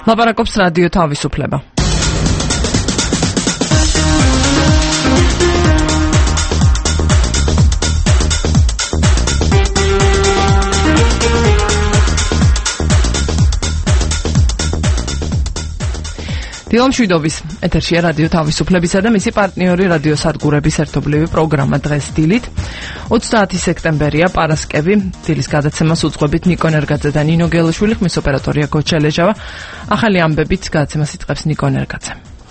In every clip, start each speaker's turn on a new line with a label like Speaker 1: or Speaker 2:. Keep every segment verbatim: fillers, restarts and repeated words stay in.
Speaker 1: ლაპარაკობს რადიო თავისუფლება. დილამშვიდობის ეთერშია რადიო თავისუფლებისა და მისი პარტნიორი რადიო სადგურების ერთობლივი პროგრამა დღეს დილით. ოცდაათი სექტემბერია, პარასკევი. დილის გადაცემას უძღვებით ნიკო ნერგაძე და ნინო გელაშვილი, ხმის ოპერატორია გოჩელეჟავა. ახალი ამბებით გადაცემას იწყებს ნიკო ნერგაძე.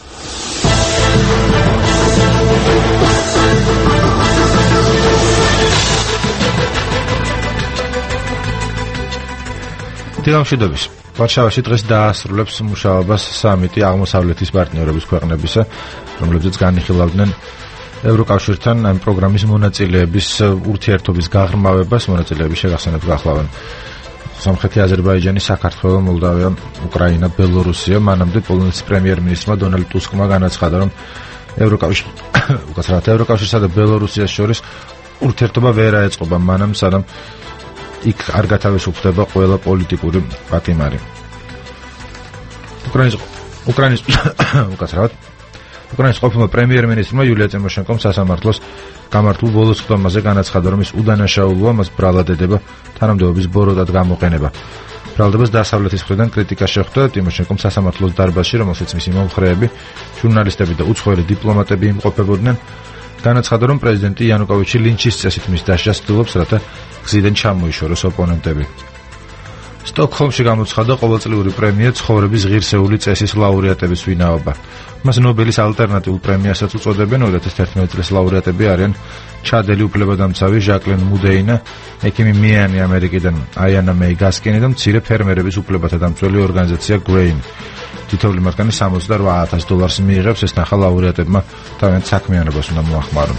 Speaker 2: დილამშვიდობის. ვარშავაში დღეს დაასრულებს მუშაობას სამიტი აღმოსავლეთის პარტნიორების ქვეყნებისა, რომლებზეც განიხილავდნენ ევროკავშირთან ამ პროგრამის მონაწილეების ურთიერთობის გაღრმავებას. მონაწილეების შეგახსენებთ გახლავენ სომხეთი, აზერბაიჯანი, საქართველო, მოლდავია, უკრაინა, ბელორუსია. მანამდე პოლონეთის პრემიერ-მინისტრმა დონალდ ტუსკმა განაცხადა, რომ ევროკავშირ უკაცრავად ევროკავშირსა და ბელორუსიას შორის ურთიერთობა ვერ აეწყობა მანამ, სანამ იქ არ გათავისუფლდება ყველა პოლიტიკური პატიმარი. უკრაინის უკრაინის უკაცრავად უკრაინის ყოფილმა პრემიერ-მინისტრმა იულია ტიმოშენკომ სასამართლოს გამართულ ბოლოს ხდომაზე განაცხადა, რომ ის უდანაშაულოა, მას ბრალადედება თანამდებობის ბოროტად გამოყენება. ბრალდებას დასავლეთის მხრიდან კრიტიკა შეხვდა ტიმოშენკომ სასამართლოს დარბაზში, რომელსაც მისი მომხრეები, ჟურნალისტები და უცხოელი დიპლომატები იმყოფებოდნენ. განაცხადა, რომ პრეზიდენტი იანუკოვიჩი ლინჩის წესით მის დასჯას ცდილობს, რათა გზიდან ჩამოიშოროს ოპონენტები. სტოკჰოლმში გამოცხადდა ყოველწლიური პრემია ცხოვრების ღირსეული წესის ლაურეატების ვინაობა. მას ნობელის ალტერნატიულ პრემიასაც უწოდებენ. ორი ათას თერთმეტი წლის ლაურეატები არიან ჩადელი უფლებადამცავი ჟაკლინ მუდეინა, ექიმი მიანი ამერიკიდან აიანა მეი გასკინი და მცირე ფერმერების უფლებათა დამცველი ორგანიზაცია გრეინ. თითოეული მათგანი სამოცდაოთხ ათას დოლარს მიიღებს. ეს ნახა ლაურეატებმა თავიანთ საქმიანობას უნდა მოახმარონ.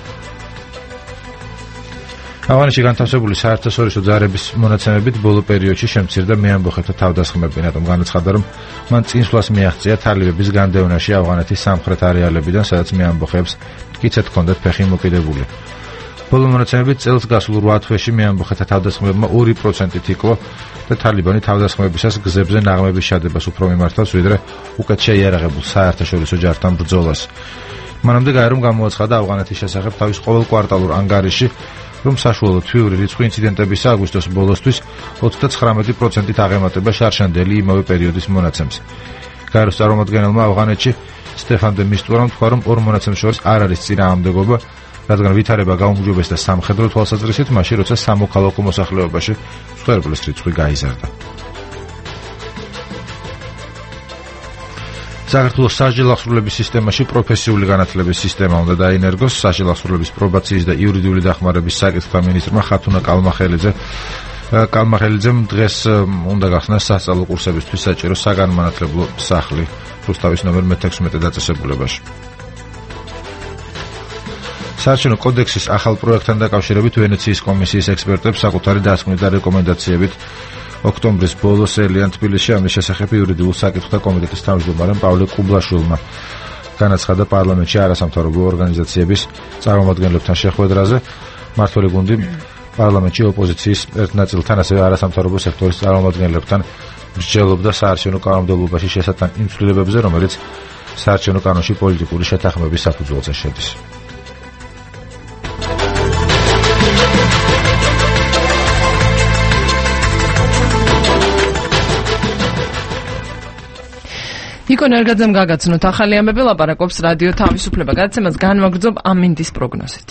Speaker 2: ავღანეთში განთავსებული საერთაშორისო ძალების მონაცემებით ბოლო პერიოდში შემცირდა მეამბოხეთა თავდასხმები, რატომ განაცხადა, რომ მან წინსვლას მიაღწია თალიბების განდევნაში ავღანეთის სამხრეთ არეალებიდან, სადაც მეამბოხეებს მტკიცედ ჰქონდათ ფეხი მოკიდებული. ბოლო მონაცემებით წელს გასულ რვა თვეში მეამბოხეთა თავდასხმებმა ორი პროცენტით იკლო და თალიბანი თავდასხმებისას გზებზე ნაღმების შადებას უფრო მიმართავს, ვიდრე უკეთ შეიარაღებულ საერთაშორისო ჯართან ბრძოლას. მანამდე გაერომ გამოაცხადა ავღანეთის შესახებ თავის ყოველკვარტალურ ანგარიში, რომ საშუალო თვიური რიცხვი ინციდენტებისა აგვისტოს ბოლოსთვის ოცდაცხრამეტი პროცენტით აღემატება შარშანდელი იმავე პერიოდის მონაცემს. გაეროს წარმომადგენელმა ავღანეთში სტეფან დე მისტურამ თქვა, რომ ორ მონაცემს შორის არ არის წინააღმდეგობა, რადგან ვითარება გაუმჯობესდა სამხედრო თვალსაზრისით, მაშინ როცა სამოქალაქო მოსახლეობაში მსხვერპლის რიცხვი გაიზარდა. საქართველოს სასჯელ ახსრულების სისტემაში პროფესიული განათლების სისტემა უნდა დაინერგოს. სასჯელ ახსრულების პრობაციის და იურიდიული დახმარების საკითხთა მინისტრმა ხათუნა კალმახელიძე კალმახელიძემ დღეს უნდა გახსნა სასწავლო კურსებისთვის საჭირო საგანმანათლებლო სახლი რუსთავის ნომერ მეთექვსმეტე დაწესებულებაში. საარჩევნო კოდექსის ახალ პროექტთან დაკავშირებით ვენეციის კომისიის ექსპერტებს საკუთარი დასკვნით და რეკომენდაციებით ოქტომბრის ბოლოს ელიან თბილისში ამის შესახებ იურიდიულ საკითხთა კომიტეტის თავმჯდომარემ პავლე კუბლაშვილმა განაცხადა პარლამენტში არასამთავრობო ორგანიზაციების წარმომადგენლებთან შეხვედრაზე. მმართველი გუნდი პარლამენტში ოპოზიციის ერთ ნაწილთან, ასევე არასამთავრობო სექტორის წარმომადგენლებთან მსჯელობდა საარჩევნო კანონმდებლობაში შესატან იმ ცვლილებებზე, რომელიც საარჩევნო კანონში პოლიტიკური შეთანხმების საფუძველზე შედის.
Speaker 1: ნიკო ნერგაძემ გაგაცნოთ ახალი ამბები, ლაპარაკობს რადიო თავისუფლება. გადაცემას განვაგრძობ ამინდის პროგნოზით.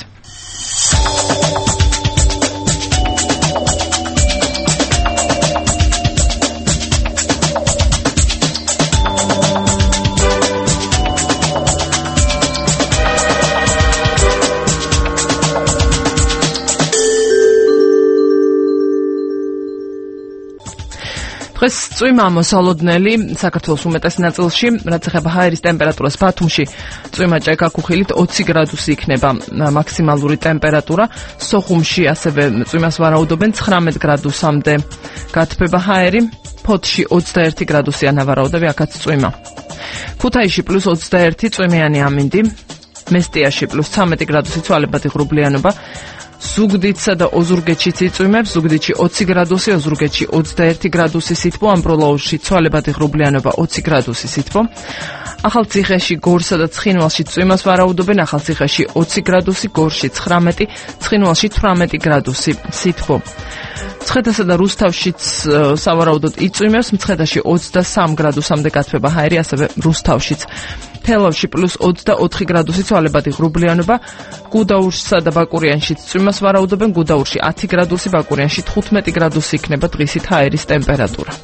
Speaker 1: დღეს წვიმა მოსალოდნელი საქართველოს უმეტეს ნაწილში, რაც ეხება ჰაერის ტემპერატურას. ბათუმში წვიმა ჭექაქუხილით ოცი გრადუსი იქნება მაქსიმალური ტემპერატურა. სოხუმში ასევე წვიმას ვარაუდობენ ცხრამეტ გრადუსამდე გათბება ჰაერი. ფოთში ოცდაერთი გრადუსი ანავარაუდები, აქაც წვიმა. ქუთაისში პლუს ოცდაერთი წვიმიანი ამინდი. მესტიაში პლუს ცამეტი გრადუსი ცვალებადი ღრუბლიანობა. ზუგდიდსა და ოზურგეთშიც იწვიმებს, ზუგდიდში ოცი გრადუსი, ოზურგეთში ოცდაერთი გრადუსი სითბო, ამბროლაურში ცვალებადი ღრუბლიანობა ოცი გრადუსი სითბო. ახალციხეში, გორსა და ცხინვალში წვიმას ვარაუდობენ, ახალციხეში ოცი გრადუსი, გორში ცხრამეტი, ცხინვალში თვრამეტი გრადუსი სითბო. მცხეთასა და რუსთავშიც სავარაუდოდ იწვიმებს, მცხეთაში ოცდასამ გრადუსამდე გათბება ჰაერი, ასევე რუსთავშიც. თელავში პლუს ოცდაოთხი გრადუსი ცვალებადი ღრუბლიანობა, გუდაურსა და ბაკურიანშიც წვიმას ვარაუდობენ, გუდაურში ათი გრადუსი, ბაკურიანში თხუთმეტი გრადუსი იქნება დღისით ჰაერის ტემპერატურა.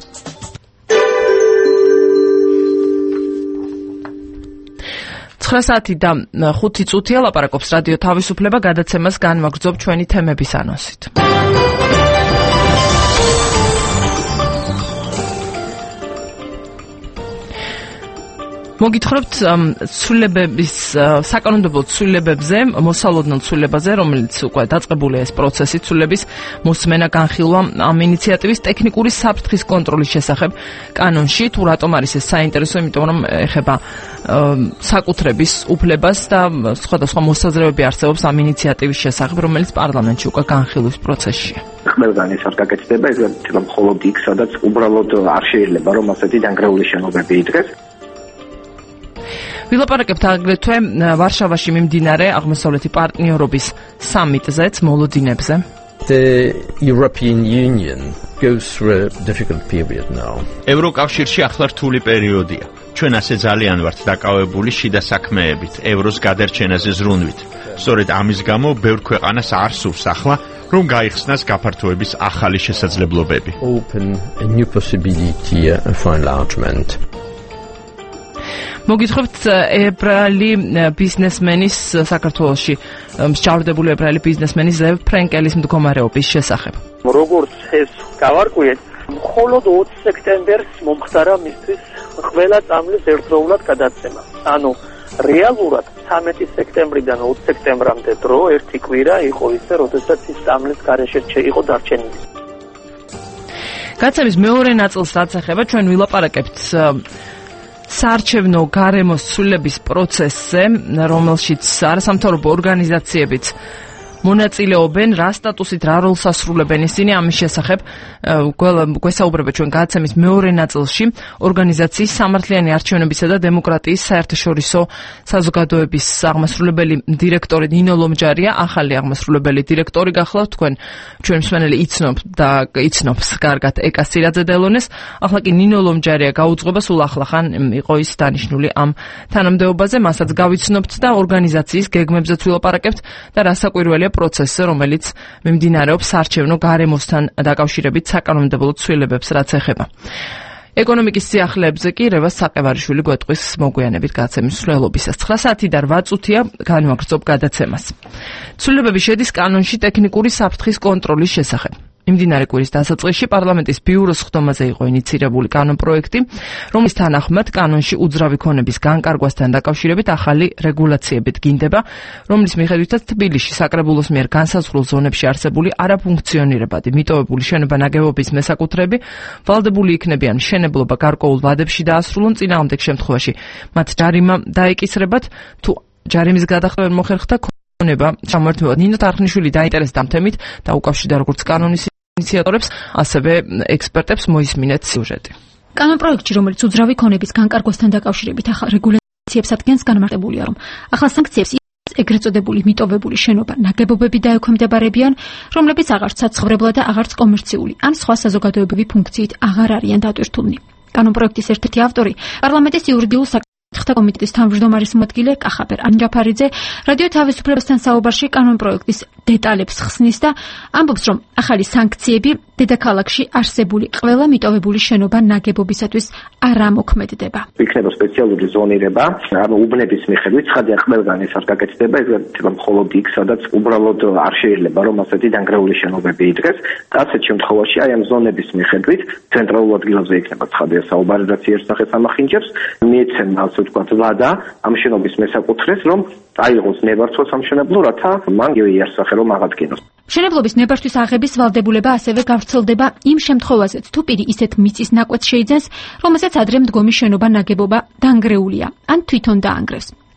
Speaker 1: ცხრა საათი და ხუთი წუთია, ლაპარაკობს რადიო თავისუფლება, გადაცემას განვაგრძობ ჩვენი თემების ანონსით. მოგითხრობთ ცვლილებების საკანონმდებლო ცვლილებებზე, მოსალოდნელ ცვლილებაზე, რომელიც უკვე დაწყებულია ეს პროცესი ცვლილების მოსმენა განხილვა ამ ინიციატივის ტექნიკური საფრთხის კონტროლის შესახებ კანონში. თუ რატომ არის ეს საინტერესო, იმიტომ რომ ეხება საკუთრების უფლებას და სხვადასხვა მოსაზრებები არსებობს ამ ინიციატივის შესახებ, რომელიც პარლამენტში უკვე განხილვის პროცესშია.
Speaker 3: ყველგან ეს არ გაკეთდება, ეს გაკეთდება მხოლოდ იქ, სადაც უბრალოდ არ შეიძლება რომ ასეთი დანგრეული შენობები იდგეს.
Speaker 1: ვილაპარაკებთ აგრეთვე ვარშავაში მიმდინარე აღმოსავლეთი პარტნიორობის სამიტზეც, მოლოდინებზე.
Speaker 4: The European Union goes through a difficult period now.
Speaker 5: ევროკავშირში ახლა რთული პერიოდია. ჩვენ ასე ძალიან ვართ დაკავებული შიდა საქმეებით, ევროს გადარჩენაზე ზრუნვით. სწორედ ამის გამო ბევრ ქვეყანას არ სურს ახლა, რომ გაიხსნას გაფართოების ახალი შესაძლებლობები.
Speaker 4: Open a new possibility for enlargement.
Speaker 1: მოგითხრობთ ებრაელი ბიზნესმენის საქართველოში მსჯავრდებული ებრაელი ბიზნესმენის ზევ ფრენკელის მდგომარეობის შესახებ.
Speaker 6: როგორც ეს გავარკვიეთ, მხოლოდ ოცი სექტემბერს მომხდარა მისთვის ყველა წამლის ერთდროულად გადაცემა. ანუ რეალურად ცამეტი სექტემბრიდან ოცი სექტემბრამდე დრო ერთი კვირა იყო ისე, როდესაც ის წამლის გარეშე იყო დარჩენილი.
Speaker 1: გაცემის მეორე ნაწილს რაც ეხება, ჩვენ ვილაპარაკებთ საარჩევნო გარემოს ცვლილების პროცესზე, რომელშიც არასამთავრობო ორგანიზაციებიც მონაწილეობენ, რა სტატუსით, რა როლს ასრულებენ ისინი, ამის შესახებ გვესაუბრება ჩვენ გადაცემის მეორე ნაწილში ორგანიზაციის სამართლიანი არჩევნებისა და დემოკრატიის საერთაშორისო საზოგადოების აღმასრულებელი დირექტორი ნინო ლომჯარია, ახალი აღმასრულებელი დირექტორი გახლავთ თქვენ, ჩვენ მსმენელი იცნობთ და იცნობს კარგად ეკა სირაძე-დელონეს, ახლა კი ნინო ლომჯარია გაუძღვება, სულ ახლახან იყო ის დანიშნული ამ თანამდებობაზე, მასაც გავიცნობთ და ორგანიზაციის გეგმებზეც ვილაპარაკებთ და რასაკვირველია პროცესზე, რომელიც მიმდინარეობს საარჩევნო გარემოსთან დაკავშირებით საკანონმდებლო ცვლილებებს, რაც ეხება. ეკონომიკის სიახლეებზე კი რევას საყევარიშვილი გვეტყვის მოგვიანებით გადაცემის მსვლელობისას. ცხრა საათი და რვა წუთია, განვაგრძობ გადაცემას. ცვლილებები შედის კანონში ტექნიკური საფრთხის კონტროლის შესახებ. მიმდინარე კვირის დასაწყისში პარლამენტის ბიუროს ხდომაზე იყო ინიცირებული კანონპროექტი, რომლის თანახმად კანონში უძრავი ქონების განკარგვასთან დაკავშირებით ახალი რეგულაციებით გინდება, რომლის მიხედვითაც თბილისში საკრებულოს მიერ განსაზღვრულ ზონებში არსებული არაფუნქციონირებადი მიტოვებული შენობა-ნაგებობის მესაკუთრეები ვალდებული იქნებიან მშენებლობა გარკვეულ ვადებში დაასრულონ, წინააღმდეგ შემთხვევაში მათ ჯარიმა დაეკისრებათ, თუ ჯარიმის გადახდა ვერ მოხერხდა ქონება ჩამოერთვება. ნინო თარხნიშვილი დაინტერესდა ამ თემით და უკავშირდა როგორც კანონის ინიციატორებს, ასევე ექსპერტებს მოისმინეთ სიუჟეტი.
Speaker 7: კანონპროექტში, რომელიც უძრავი ქონების განკარგვასთან დაკავშირებით ახალ რეგულაციებს ადგენს, განმარტებულია, რომ ახალ სანქციებს ეგრეთ წოდებული მიტოვებული შენობა ნაგებობები დაექვემდებარებიან, რომლებიც აღარც საცხოვრებლად და აღარც კომერციული ან სხვა საზოგადოებრივი ფუნქციით აღარ არიან დატვირთულნი. კანონპროექტის ერთ-ერთი ავტორი პარლამენტის იურიდიულ საკითხთა კომიტეტის თავმჯდომარის მოადგილე კახაბერ ანჯაფარიძე რადიო თავისუფლებასთან საუბარში კანონპროექტის დეტალებს ხსნის და ამბობს, რომ ახალი სანქციები დედაქალაქში არსებული ყველა მიტოვებული შენობა ნაგებობისათვის არ ამოქმედდება.
Speaker 3: იქნება სპეციალური ზონირება, ანუ უბნების მიხედვით, ცხადია ყველგან ეს არ გაკეთდება, ეს გაკეთდება მხოლოდ იქ, სადაც უბრალოდ არ შეიძლება რომ ასეთი დანგრეული შენობები იდგეს. ასეთ შემთხვევაში აი ამ ზონების მიხედვით ცენტრალურ ადგილებზე იქნება ცხადია საუბარი, რაც იერსახეს ამახინჯებს, მიეცემა ასე ვთქვათ ვადა ამ შენობის მესაკუთრეს, რომ აიღოს ნებართვა სამშენებლო, რათა მან იერსახე რომ აღადგინოს.
Speaker 7: მშენებლობის ნებართვის აღების ვალდებულება ასევე გავრცელდება იმ შემთხვევაზეც, თუ პირი ისეთ მიწის ნაკვეთს შეიძენს, რომელსაც ადრე მდგომი შენობა ნაგებობა დანგრეულია, ან თვითონ დაანგრევს.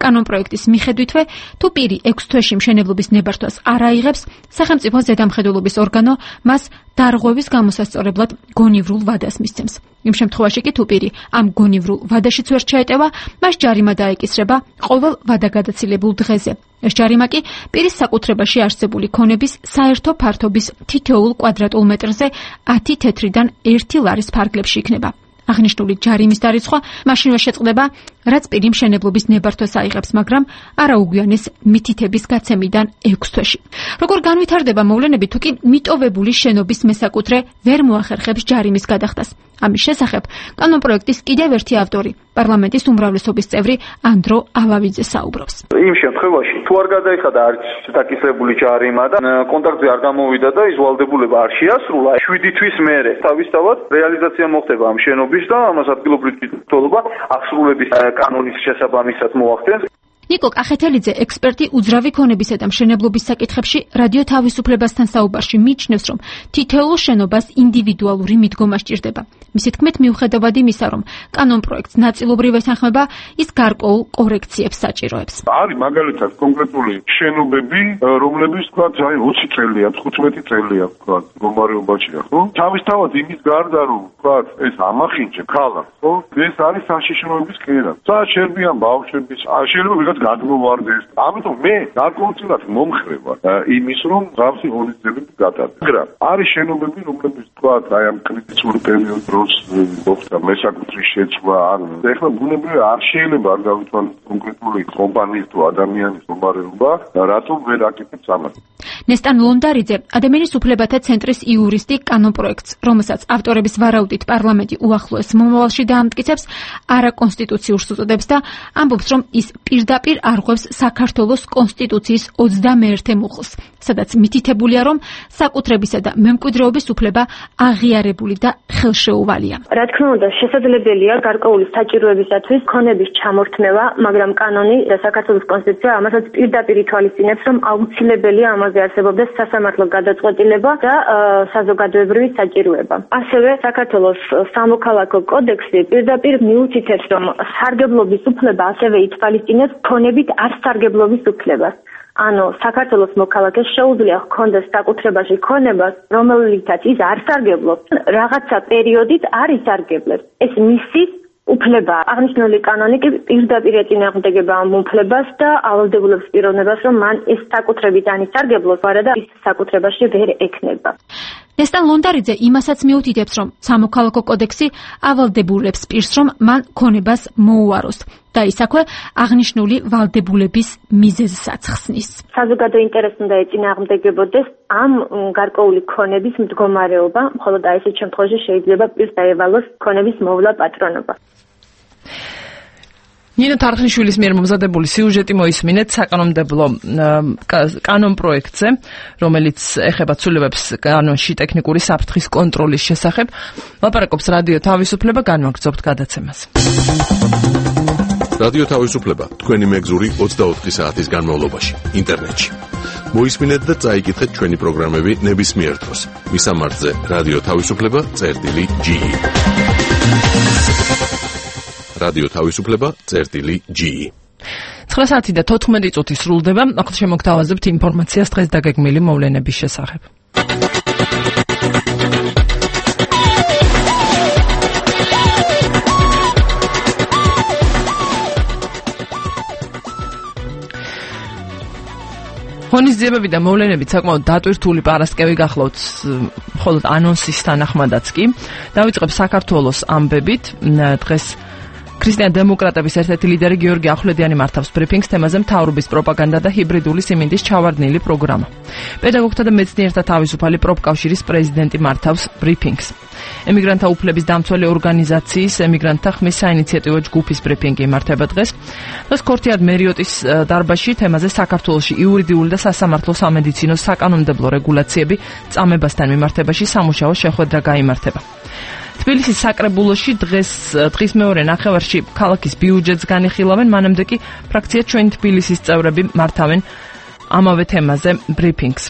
Speaker 7: კანონპროექტის მიხედვითვე, თუ პირი ექვს თვეში მშენებლობის ნებართვას არ აიღებს, სახელმწიფოს ზედამხედველობის ორგანო მას დარღვევის გამოსასწორებლად გონივრულ ვადას მისცემს. იმ შემთხვევაში კი თუ პირი ამ გონივრულ ვადაშიც ვერ ჩაეტევა, მას ჯარიმა დაეკისრება ყოველ ვადაგადაცილებულ დღეზე. ეს ჯარიმა კი პირის საკუთრებაში არსებული ქონების საერთო ფართობის თითოეულ კვადრატულ მეტრზე ათი თეთრიდან ერთი ლარის ფარგლებში იქნება. აღნიშნული ჯარიმის დარიცხვა მაშინვე შეწყდება, რაც პირი მშენებლობის ნებართვას აიღებს, მაგრამ არა უგვიანეს მითითების გაცემიდან ექვს თვეში. როგორ განვითარდება მოვლენები, თუ კი მიტოვებული შენობის მესაკუთრე ვერ მოახერხებს ჯარიმის გადახდას. ამის შესახებ კანონპროექტის კიდევ ერთი ავტორი, პარლამენტის უმრავლესობის წევრი ანდრო ალავიძე საუბრობს.
Speaker 8: იმ შემთხვევაში, თუ არ გადაიხადა არც დაკისრებული ჯარიმა და კონტაქტზე არ გამოვიდა და ის ვალდებულება არ შეასრულა, შვიდი თვის მერე თავისთავად რეალიზაცია მოხდება ამ შენობის და ამას ადგილობრივი მმართველობა აღსრულების კანონის შესაბამისად მოახდენს. ნიკო კახეთელიძე, ექსპერტი უძრავი ქონებისა და მშენებლობის საკითხებში რადიო თავისუფლებასთან საუბარში მიიჩნევს, რომ თითოეულ შენობას ინდივიდუალური მიდგომა სჭირდება. მისი თქმით, მიუხედავად იმისა, რომ კანონპროექტს ნაწილობრივ ეთანხმება, ის გარკვეულ კორექციებს საჭიროებს.
Speaker 9: არის მაგალითად კონკრეტული შენობები, რომლებიც თქვა, აი ოცი წელია, თხუთმეტი წელია, თქვა, მდგომარეობაშია, ხო? თავისთავად იმის გარდა, რომ თქვა, ეს ამახინჯე ქალაქს, ხო? ეს არის საშიშროების კერა. საერთოდ შერბიან ბავშვების, შეიძლება ვიღაც გადმოვარდეს. ამიტომ მე გარკვეულწილად მომხრე ვარ იმის, რომ გავსი ღონისძიებები გატარდეს. მაგრამ არის შენობები, რომლებიც თქვა, აი ამ კრიტიკული პერიოდის დროს მოხდა მესაკუთრის შეცვლა, ან ეხლა ბუნებრივია არ შეიძლება არ გავითვალ კონკრეტული კომპანიის თუ ადამიანის მდგომარეობა, რატომ ვერ აკეთებს ამას.
Speaker 7: ნესტან ლონდარიძე, ადამიანის უფლებათა ცენტრის იურისტი კანონპროექტს, რომელსაც ავტორების ვარაუდით პარლამენტი უახლოეს მომავალში დაამტკიცებს, არაკონსტიტუციურს უწოდებს და ამბობს, რომ ის პირდაპირ არღვევს საქართველოს კონსტიტუციის ოცდამეერთე მუხლს, სადაც მითითებულია, რომ საკუთრებისა და მემკვიდრეობის უფლება აღიარებული და ხელშეუვალია.
Speaker 10: რა თქმა უნდა, შესაძლებელია გარკვეული საჭიროებისათვის ქონების ჩამორთმევა, მაგრამ კანონი და საქართველოს კონსტიტუცია ამასაც პირდაპირ ითვალისწინებს, რომ აუცილებელია ამაზე არსებობდეს სასამართლო გადაწყვეტილება და საზოგადოებრივი საჭიროება. ასევე საქართველოს სამოქალაქო კოდექსი პირდაპირ მიუთითებს, რომ სარგებლობის უფლება ასევე ითვალისწინებს ქონებით არ სარგებლობის უფლებას. ანუ საქართველოს მოქალაქეს შეუძლია ჰქონდეს საკუთრებაში ქონებას, რომელიცაც ის არ სარგებლობს, რაღაცა პერიოდით არ ისარგებლებს. ეს მისი უფლება. აღნიშნული კანონი კი პირდაპირ ეწინააღმდეგება ამ უფლებას და ავალდებულებს პიროვნებას, რომ მან ეს საკუთრებით ან ისარგებლოს, არადა ის საკუთრებაში ვერ ექნება.
Speaker 7: ნესტან ლონდარიძე იმასაც მიუთითებს, რომ სამოქალაქო კოდექსი ავალდებულებს პირს, რომ მან ქონებას მოუაროს და ის აქვე აღნიშნული ვალდებულების მიზეზსაც ხსნის.
Speaker 10: საზოგადო ინტერესს უნდა ეწინააღმდეგებოდეს ამ გარკვეული ქონების მდგომარეობა, მხოლოდ აი ესეთ შემთხვევაში შეიძლება პირს დაევალოს ქონების მოვლა პატრონობა.
Speaker 1: ნინო თარხნიშვილის მიერ მომზადებული სიუჟეტი მოისმინეთ საკანონმდებლო კანონპროექტზე, რომელიც ეხება ცვლილებებს კანონში ტექნიკური საფრთხის კონტროლის შესახებ. ლაპარაკობს რადიო თავისუფლება, განვაგრძობთ გადაცემას.
Speaker 11: რადიო თავისუფლება, თქვენი მეგზური ოცდაოთხი საათის განმავლობაში, ინტერნეტში. მოისმინეთ და წაიკითხეთ ჩვენი პროგრამები ნებისმიერ დროს. მისამართზე რადიო თავისუფლება, წერტილი ჯი. რადიო თავისუფლება, წერტილი ჯი.
Speaker 1: ცხრა საათი და თოთხმეტი წუთი სრულდება. ახლა შემოგთავაზებთ ინფორმაციას დღეს დაგეგმილი მოვლენების შესახებ. ღონისძიებები და მოვლენებით საკმაოდ დატვირთული პარასკევი გახლავთ, მხოლოდ ანონსის თანახმადაც კი. დავიწყებ საქართველოს ამბებით. დღეს ქრისტიან დემოკრატების ერთ-ერთი ლიდერი გიორგი ახვლედიანი მართავს ბრიფინგს თემაზე მთავრობის პროპაგანდა და ჰიბრიდული სიმინდის ჩავარდნილი პროგრამა. პედაგოგთა და მეცნიერთა თავისუფალი პროფკავშირის პრეზიდენტი მართავს ბრიფინგს. ემიგრანტთა უფლების დამცველი ორგანიზაციის ემიგრანტთა ხმის საინიციატივო ჯგუფის ბრიფინგი იმართება დღეს. დღეს ქორთიად მერიოტის დარბაზში თემაზე საქართველოში იურიდიული და სასამართლო სამედიცინო საკანონმდებლო რეგულაციები წამებასთან მიმართებაში სამუშაო შეხვედრა გაიმართება. თბილისის საკრებულოში დღეს დღის მეორე ნახევარში ქალაქის ბიუჯეტს განიხილავენ, მანამდე კი ფრაქცია ჩვენ თბილისის წევრები მართავენ ამავე თემაზე ბრიფინგს.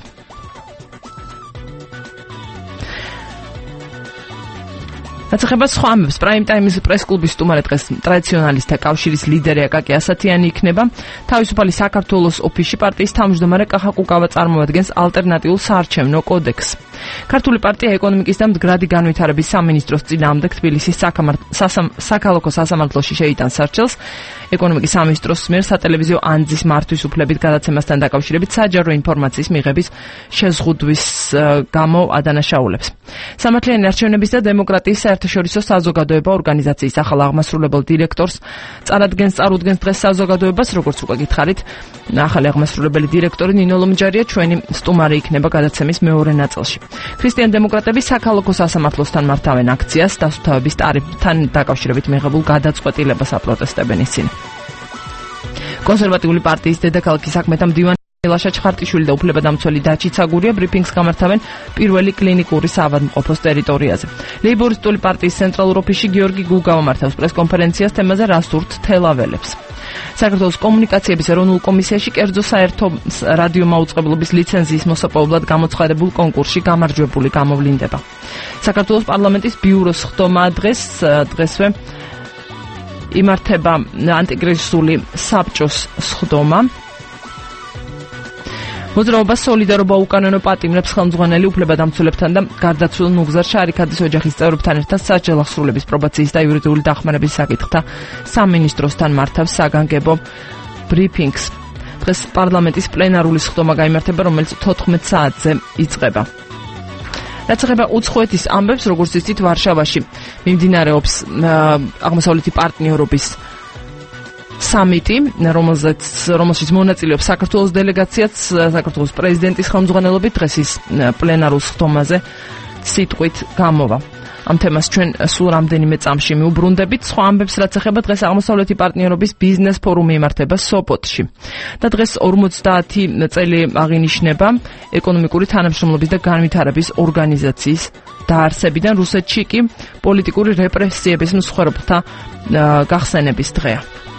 Speaker 1: რაც ეხება სხვა ამბებს, პრაიმ ტაიმის პრესკლუბის სტუმარი დღეს ტრადიციონალისტთა კავშირის ლიდერი აკაკი ასათიანი იქნება. თავისუფალი საქართველოს ოფისში პარტიის თავმჯდომარე კახა კუკავა წარმოადგენს ალტერნატიულ საარჩევნო კოდექსს. ქართული პარტია ეკონომიკის და მდგრადი განვითარების სამინისტროს წინააღმდეგ თბილისის საქალაქო სასამართლოში შეიტანს არჩევს. ეკონომიკის სამინისტროს მიერ სატელევიზიო ანძის მართვის უფლებით გადაცემასთან დაკავშირებით საჯარო ინფორმაციის მიღების შეზღუდვის გამო ადანაშაულებს. სამართლიანი არჩევნების და დემოკრატიის საერთაშორისო საზოგადოება ორგანიზაციის ახალ აღმასრულებელ დირექტორს წარადგენს წარუდგენს დღეს საზოგადოებას, როგორც უკვე გითხარით, ახალი აღმასრულებელი დირექტორი ნინო ლომჯარია ჩვენი სტუმარი იქნება გადაცემის მეორე ნაწილში. ქრისტიან-დემოკრატები საქალაქო სასამართლოსთან მართავენ აქციას დასუფთავების ტარიფთან დაკავშირებით მიღებულ გადაწყვეტილებას აპროტესტებენ ისინი. კონსერვატიული პარტიის დედაქალაქის საქმეთა მდივანი ლაშა ჩხარტიშვილი და უფლებადამცველი დაჩი ცაგურია ბრიფინგს გამართავენ პირველი კლინიკური საავადმყოფოს ტერიტორიაზე. ლეიბორისტული პარტიის ცენტრალურ ოფისში გიორგი გუგავა მართავს პრესკონფერენციას თემაზე რა სურთ თელაველებს. საქართველოს კომუნიკაციების ეროვნულ კომისიაში კერძო საერთო რადიო მაუწყებლობის ლიცენზიის მოსაპოვებლად გამოცხადებულ კონკურსში გამარჯვებული გამოვლინდება. საქართველოს პარლამენტის ბიუროს ხდომა დღეს დღესვე იმართება ანტიკრიზისული საბჭოს სხდომა. მოძრაობა სოლიდარობა უკანონო პატიმრებს ხელმძღვანელი უფლებადამცველებთან და გარდაცვლილ ნუგზარ შარიქაძის ოჯახის წევრებთან ერთად საჯარო აღსრულების პრობაციის და იურიდიული დახმარების საკითხთა სამინისტროსთან მართავს საგანგებო ბრიფინგს. დღეს პარლამენტის პლენარული სხდომა გაიმართება, რომელიც თოთხმეტ საათზე იწყება. რაც ეხება უცხოეთის ამბებს, როგორც იცით, ვარშავაში მიმდინარეობს აღმოსავლეთი პარტნიორობის სამიტი, რომელზეც რომელშიც მონაწილეობს საქართველოს დელეგაციაც, საქართველოს პრეზიდენტის ხელმძღვანელობით დღეს ის პლენარულ სხდომაზე სიტყვით გამოვა. ამ თემას ჩვენ სულ რამდენიმე წამში მიუბრუნდებით. სხვა ამბებს, რაც ეხება დღეს აღმოსავლეთი პარტნიორობის ბიზნეს ფორუმი იმართება სოპოტში. და დღეს ორმოცდაათი წელი აღინიშნება ეკონომიკური თანამშრომლობის და განვითარების ორგანიზაციის დაარსებიდან. რუსეთში კი პოლიტიკური რეპრესიების მსხვერპლთა გახსენების დღეა.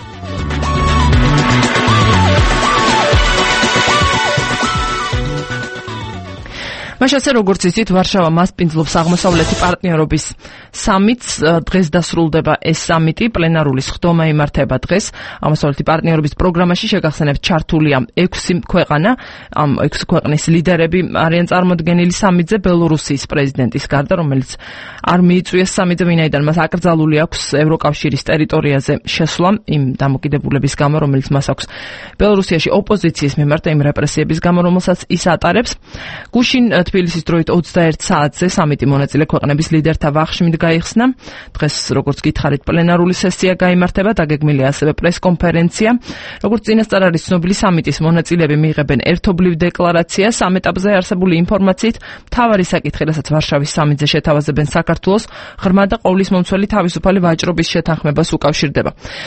Speaker 1: მაშასე როგორც იცით, ვარშავა მასპინძლობს აღმოსავლეთი პარტნიორობის სამიტს. დღეს დასრულდება ეს სამიტი, პლენარული სხდომა იმართება დღეს. აღმოსავლეთი პარტნიორობის პროგრამაში შეგახსენებთ ჩართულია ექვსი ქვეყანა. ამ ექვსი ქვეყნის ლიდერები არიან წარმოდგენილი სამიტზე ბელორუსიის პრეზიდენტის გარდა, რომელიც არ მიიწვიეს სამიტზე, ვინაიდან მას აკრძალული აქვს ევროკავშირის ტერიტორიაზე შესვლა იმ დამოკიდებულების გამო, რომელიც მას აქვს ბელორუსიაში ოპოზიციის მიმართ იმ რეპრესიების გამო, რომელსაც ის ატარებს. გუშინ თბილისის დროით ოცდაერთ საათზე სამიტი მონაწილე ქვეყნების ლიდერთა ვახშმით გაიხსნა. დღეს, როგორც გითხარით, პლენარული სესია გაიმართება, დაგეგმილია ასევე პრესკონფერენცია. როგორც წინასწარ არის ცნობილი, სამიტის მონაწილეები მიიღებენ ერთობლივ დეკლარაციას. ამ ეტაპზე არსებული ინფორმაციით, მთავარი საკითხი, რასაც ვარშავის სამიტზე შეთავაზებენ საქართველოს, ღრმა და ყოვლისმომცველი თავისუფალი ვაჭრობის შეთანხმებას უკავშირდება.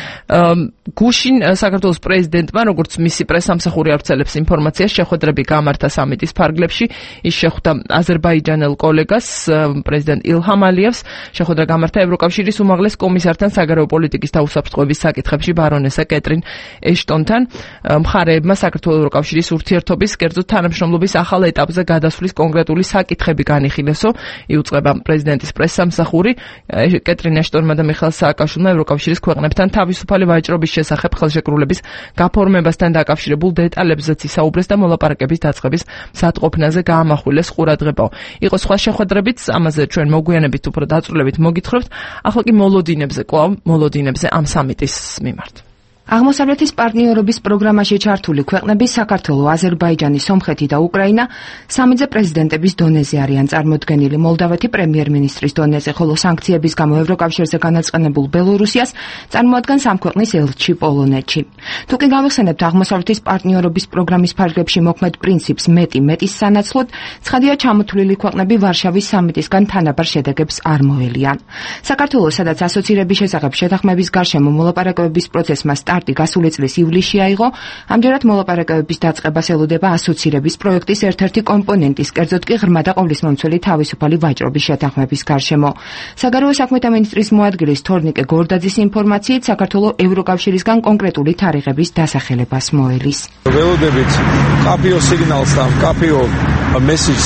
Speaker 1: გუშინ საქართველოს პრეზიდენტმა, როგორც მისი პრესამსახური ავრცელებს ინფორმაციას, შეხვედრები გამართა სამიტის ფარგლებში. ის შეხვდა აზერბაიჯანელ კოლეგას პრეზიდენტ ილჰამ ალიევს. შეხვედრა გამართა ევროკავშირის უმაღლეს კომისართან საგარეო პოლიტიკის და უსაფრთხოების საკითხებში ბარონესა კეტრინ ეშტონთან. მხარეებმა საქართველოს ევროკავშირის ურთიერთობის კერძო თანამშრომლობის ახალ ეტაპზე გადასვლის კონკრეტული საკითხები განიხილესო. იუწყება პრეზიდენტის პრესამსახური. კეტრინ ეშტონმა და მიხაილ სააკაშვილმა ევროკავშირის ქვეყნებთან თავისუფალი ვაჭრობის შესახებ ხელშეკრულების გაფორმებასთან დაკავშირებულ დეტალებზეც ისაუბრეს და მოლაპარაკების დაწყების მზადყოფნაზე გაამახვილეს ყურადღება. იყო სხვა შეხვედრებიც, ამაზე ჩვენ მოგვიანებით უფრო დაწვრილებით მოგითხრობთ. ახლა კი მოლოდინებზე, კვლავ მოლოდინებზე ამ სამიტის მიმართ.
Speaker 12: აღმოსავლეთის პარტნიორობის პროგრამაში ჩართული ქვეყნები საქართველო, აზერბაიჯანი, სომხეთი და უკრაინა სამიტზე პრეზიდენტების დონეზე არიან წარმოდგენილი. მოლდავეთი პრემიერ-მინისტრის დონეზე, ხოლო სანქციების გამო ევროკავშირზე განაწყენებულ ბელორუსიას წარმოადგენს ამ ქვეყნის ელჩი პოლონეთში. თუ კი გავიხსენებთ აღმოსავლეთის პარტნიორობის პროგრამის ფარგლებში მოქმედ პრინციპს მეტი მეტის სანაცვლოდ, ცხადია ჩამოთვლილი ქვეყნები ვარშავის სამიტისგან თანაბარ შედეგებს არ მოელიან. საქართველოს, სადაც ასოცირების შესახებ შეთანხმების გარშემო მოლაპარაკებების პროცესმა სტარტი გასული წლის ივლისში აიღო, ამჯერად მოლაპარაკებების დაწყებას ელოდება ასოცირების პროექტის ერთ-ერთი კომპონენტის, კერძოდ კი ღრმა და ყოვლისმომცველი თავისუფალი ვაჭრობის შეთანხმების გარშემო. საგარეო საქმეთა მინისტრის მოადგილის თორნიკე გორდაძის ინფორმაციით, საქართველო ევროკავშირისგან კონკრეტული თარიღების დასახელებას მოელის.
Speaker 13: ველოდებით კაფეო სიგნალს და კაფეო მესიჯს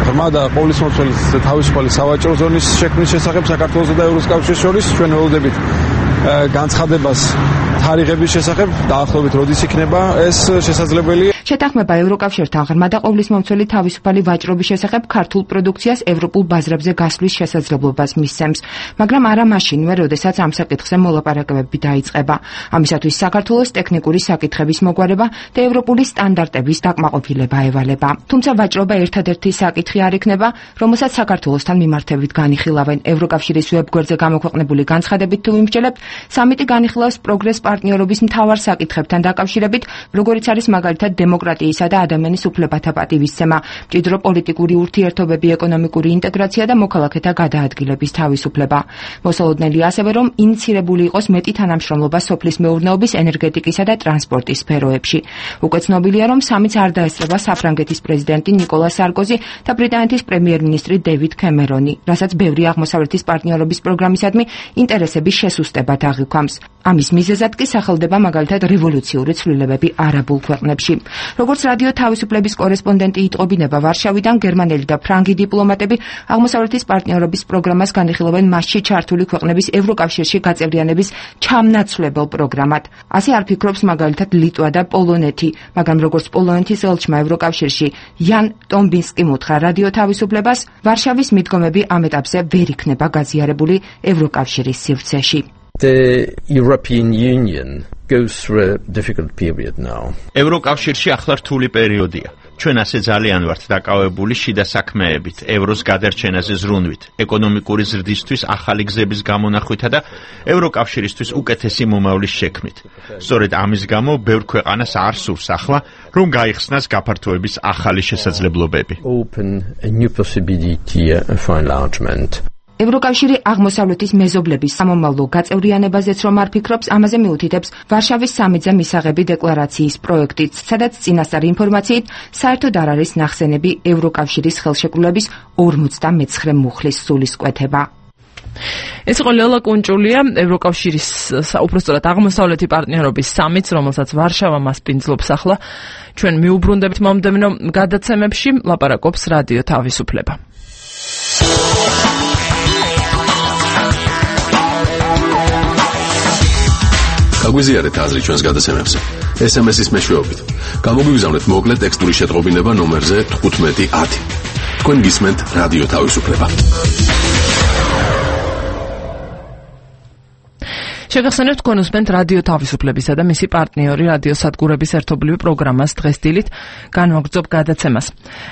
Speaker 13: ღრმა და ყოვლისმომცველის თავისუფალი სავაჭრო ზონის შექმნის შესახებ საქართველოსა და ევროკავშირის შორის ჩვენ ველოდებით განცხადებას თარიღების შესახებ დაახლოებით როდის იქნება ეს შესაძლებელი.
Speaker 12: შეთანხმება ევროკავშირთან ღრმა და ყოვლისმომცველი თავისუფალი ვაჭრობის შესახებ ქართულ პროდუქციას ევროპულ ბაზრებზე გასვლის შესაძლებლობას მისცემს, მაგრამ არა მაშინვე, როდესაც ამ საკითხზე მოლაპარაკებები დაიწყება. ამისათვის საქართველოს ტექნიკური საკითხების მოგვარება და ევროპული სტანდარტების დაკმაყოფილება ევალება. თუმცა ვაჭრობა ერთადერთი საკითხი არ იქნება, რომელსაც საქართველოსთან მიმართებით განიხილავენ. ევროკავშირის ვებგვერდზე გამოქვეყნებული განცხადებით თუ ვიმსჯელებთ, სამიტი განიხილავს პროგრეს პარტნიორობის მთავარ საკითხებთან დაკავშირებით, როგორიც არის მაგალითად დემოკრატიისა და ადამიანის უფლებათა პატივისცემა, მჭიდრო პოლიტიკური ურთიერთობები, ეკონომიკური ინტეგრაცია და მოქალაქეთა გადაადგილების თავისუფლება. მოსალოდნელია ასევე, რომ ინიცირებული იყოს მეტი თანამშრომლობა სოფლის მეურნეობის, ენერგეტიკისა და ტრანსპორტის სფეროებში. უკვე ცნობილია, რომ სამიტს არ დაესწრება საფრანგეთის პრეზიდენტი ნიკოლა სარკოზი და ბრიტანეთის პრემიერ-მინისტრი დევიდ კემერონი, რასაც ბევრი აღმოსავლეთის პარტნიორობის პროგრამისადმი ინტერესების შესუსტება დაღიქვამს. ამის მიზეზად კი სახელდება მაგალითად რევოლუციური ცვლილებები არაბულ ქვეყნებში. როგორც რადიო თავისუფლების კორესპონდენტი იტყობინება ვარშავიდან, გერმანელი და ფრანგი დიპლომატები აღმოსავლეთის პარტნიორობის პროგრამას განიხილავენ მასში ჩართული ქვეყნების ევროკავშირში გაწევრიანების ჩამნაცვლებელ პროგრამად. ასე არ ფიქრობს მაგალითად ლიტვა და პოლონეთი, მაგრამ როგორც პოლონეთის ელჩმა ევროკავშირში იან ტომბინსკიმ უთხრა რადიო თავისუფლებას, ვარშავის მიდგომები ამ ეტაპზე ვერ იქნება გაზიარებული ევროკავშირის სივრცეში.
Speaker 4: The European Union goes through a difficult period now.
Speaker 5: ევროკავშირში ახლა რთული პერიოდია. ჩვენ ასე ძალიან ვართ დაკავებული შიდა საქმეებით, ევროს გადარჩენაზე ზრუნვით, ეკონომიკური ზრდისთვის ახალი გზების გამონახვითა და ევროკავშირისთვის უკეთესი მომავლის შექმნით. სწორედ ამის გამო ბევრ ქვეყანას არ სურს ახლა, რომ გაიხსნას გაფართოების ახალი შესაძლებლობები.
Speaker 4: Open a new possibility for enlargement.
Speaker 12: ევროკავშირი აღმოსავლეთის მეზობლების სამომავლო გაწევრიანებაზეც რომ არ ფიქრობს, ამაზე მიუთითებს ვარშავის სამიტზე მისაღები დეკლარაციის პროექტიც, სადაც წინასწარი ინფორმაციით საერთოდ არ არის ნახსენები ევროკავშირის ხელშეკრულების ორმოცდამეცხრე მუხლის სულისკვეთება.
Speaker 1: ეს იყო ლელა კუნჭულია, ევროკავშირის უпростоრად აღმოსავლეთი პარტნიორობის სამიტს, რომელსაც ვარშავა მასპინძლობს ახლა. ჩვენ მიუბრუნდებით მომდევნო გადაცემებში, ლაპარაკობს რადიო თავისუფლება.
Speaker 11: გაგვიზიარეთ აზრი ჩვენს გადაცემებზე. ეს em es-ის მეშვეობით. გამოგვიგზავნეთ მოკლე ტექსტური შეტყობინება ნომერზე თხუთმეტი ათი. თქვენ გისმენთ რადიო თავისუფლება.
Speaker 1: შეგახსენებთ, თქვენ უსმენთ რადიო თავისუფლებისა და მისი პარტნიორი რადიო სადგურების ერთობლივი პროგრამას დღეს დილით განვაგრძობ გადაცემას.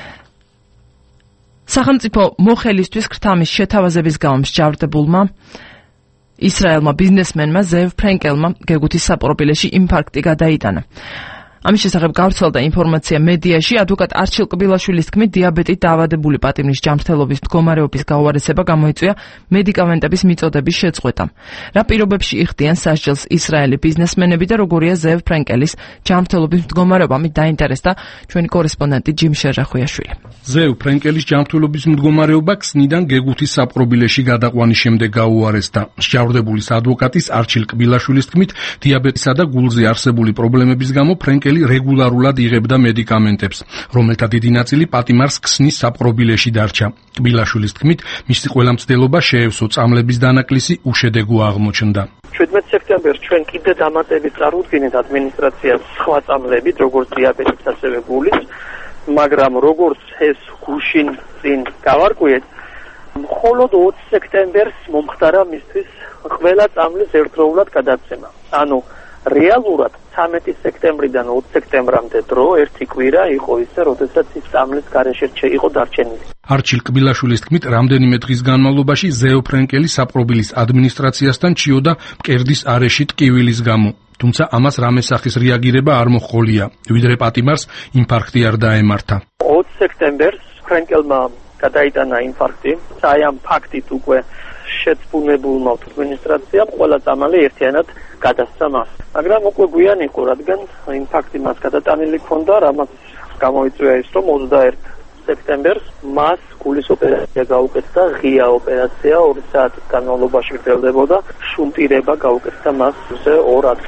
Speaker 1: სახელმწიფო მოხელისთვის ქრთამის შეთავაზების გამო მსჯავრდებულმა ისრაელმა ბიზნესმენმა ზევ ფრენკელმა გეგუთის საპრობილეში ინფარქტი გადაიტანა. ამის შესახებ გავრცელდა ინფორმაცია მედიაში. ადვოკატ არჩილ კბილაშვილის თქმით, დიაბეტით დაავადებული პატიმრის ჯანმრთელობის მდგომარეობის გაუარესება გამოიწვია მედიკამენტების მიწოდების შეწყვეტამ. რა პირობებში იხდიან სასჯელს ისრაელი ბიზნესმენები და როგორია ზევ ფრენკელის ჯანმრთელობის მდგომარეობა? ამით დაინტერესდა ჩვენი კორესპონდენტი ჯიმ შერახვიაშვილი.
Speaker 14: ზევ ფრენკელის ჯანმრთელობის მდგომარეობა ქსნიდან გეგუთის საპრობილეში გადაყვანის შემდეგ გაუარესდა. მსჯავრდებულის ადვოკატის არჩილ კბილაშვილის თქმით, დიაბეტისა და გულზე არსებული პრობლემების გამო ფრენკელი რეგულარულად იღებდა მედიკამენტებს, რომელთა დიდი ნაწილი პატიმარს ქსნის საპრობილეში დარჩა. კბილაშვილის თქმით, მისი ყველა მცდელობა შეევსო წამლების დანაკლისი უშედეგო აღმოჩნდა.
Speaker 6: შვიდმეტ სექტემბერს ჩვენ კიდე დამატებით წარუდგინეთ ადმინისტრაციას სხვა წამლებით, როგორც დიაბეტის ასევე გულის, მაგრამ როგორც ეს გუშინ წინ გავარკვიეთ, მხოლოდ ოცი სექტემბერს მომხდარა მისთვის ყველა წამლის ერთდროულად გადაცემა. ანუ რეალურად ცამეტი სექტემბრიდან ოცი სექტემბრამდე დრო ერთი კვირა იყო ისე, როდესაც ის წამლის გარეშე იყო დარჩენილი.
Speaker 14: არჩილ კბილაშვილის თქმით, რამდენიმე დღის განმავლობაში ზეო ფრენკელი საპრობილის ადმინისტრაციასთან ჩიოდა მკერდის არეში ტკივილის გამო. თუმცა ამას რამე სახის რეაგირება არ მოჰყოლია, ვიდრე პატიმარს ინფარქტი არ დაემართა.
Speaker 6: ოცი სექტემბერს ფრენკელმა გადაიტანა ინფარქტი, აი ამ ფაქტით უკვე შეწფუნებულმა ადმინისტრაციამ ყველა წამალი ერთიანად გადასცა მას. მაგრამ უკვე გვიან იყო, რადგან ინფარქტი მას გადატანილი ჰქონდა, რამაც გამოიწვია ის, რომ ოცდაერთი სექტემბერს მას გულის ოპერაცია გაუკეთდა, ღია ოპერაცია, ორი საათის განმავლობაში გრძელდებოდა, შუნტირება გაუკეთდა მასზე ორ ადგილას.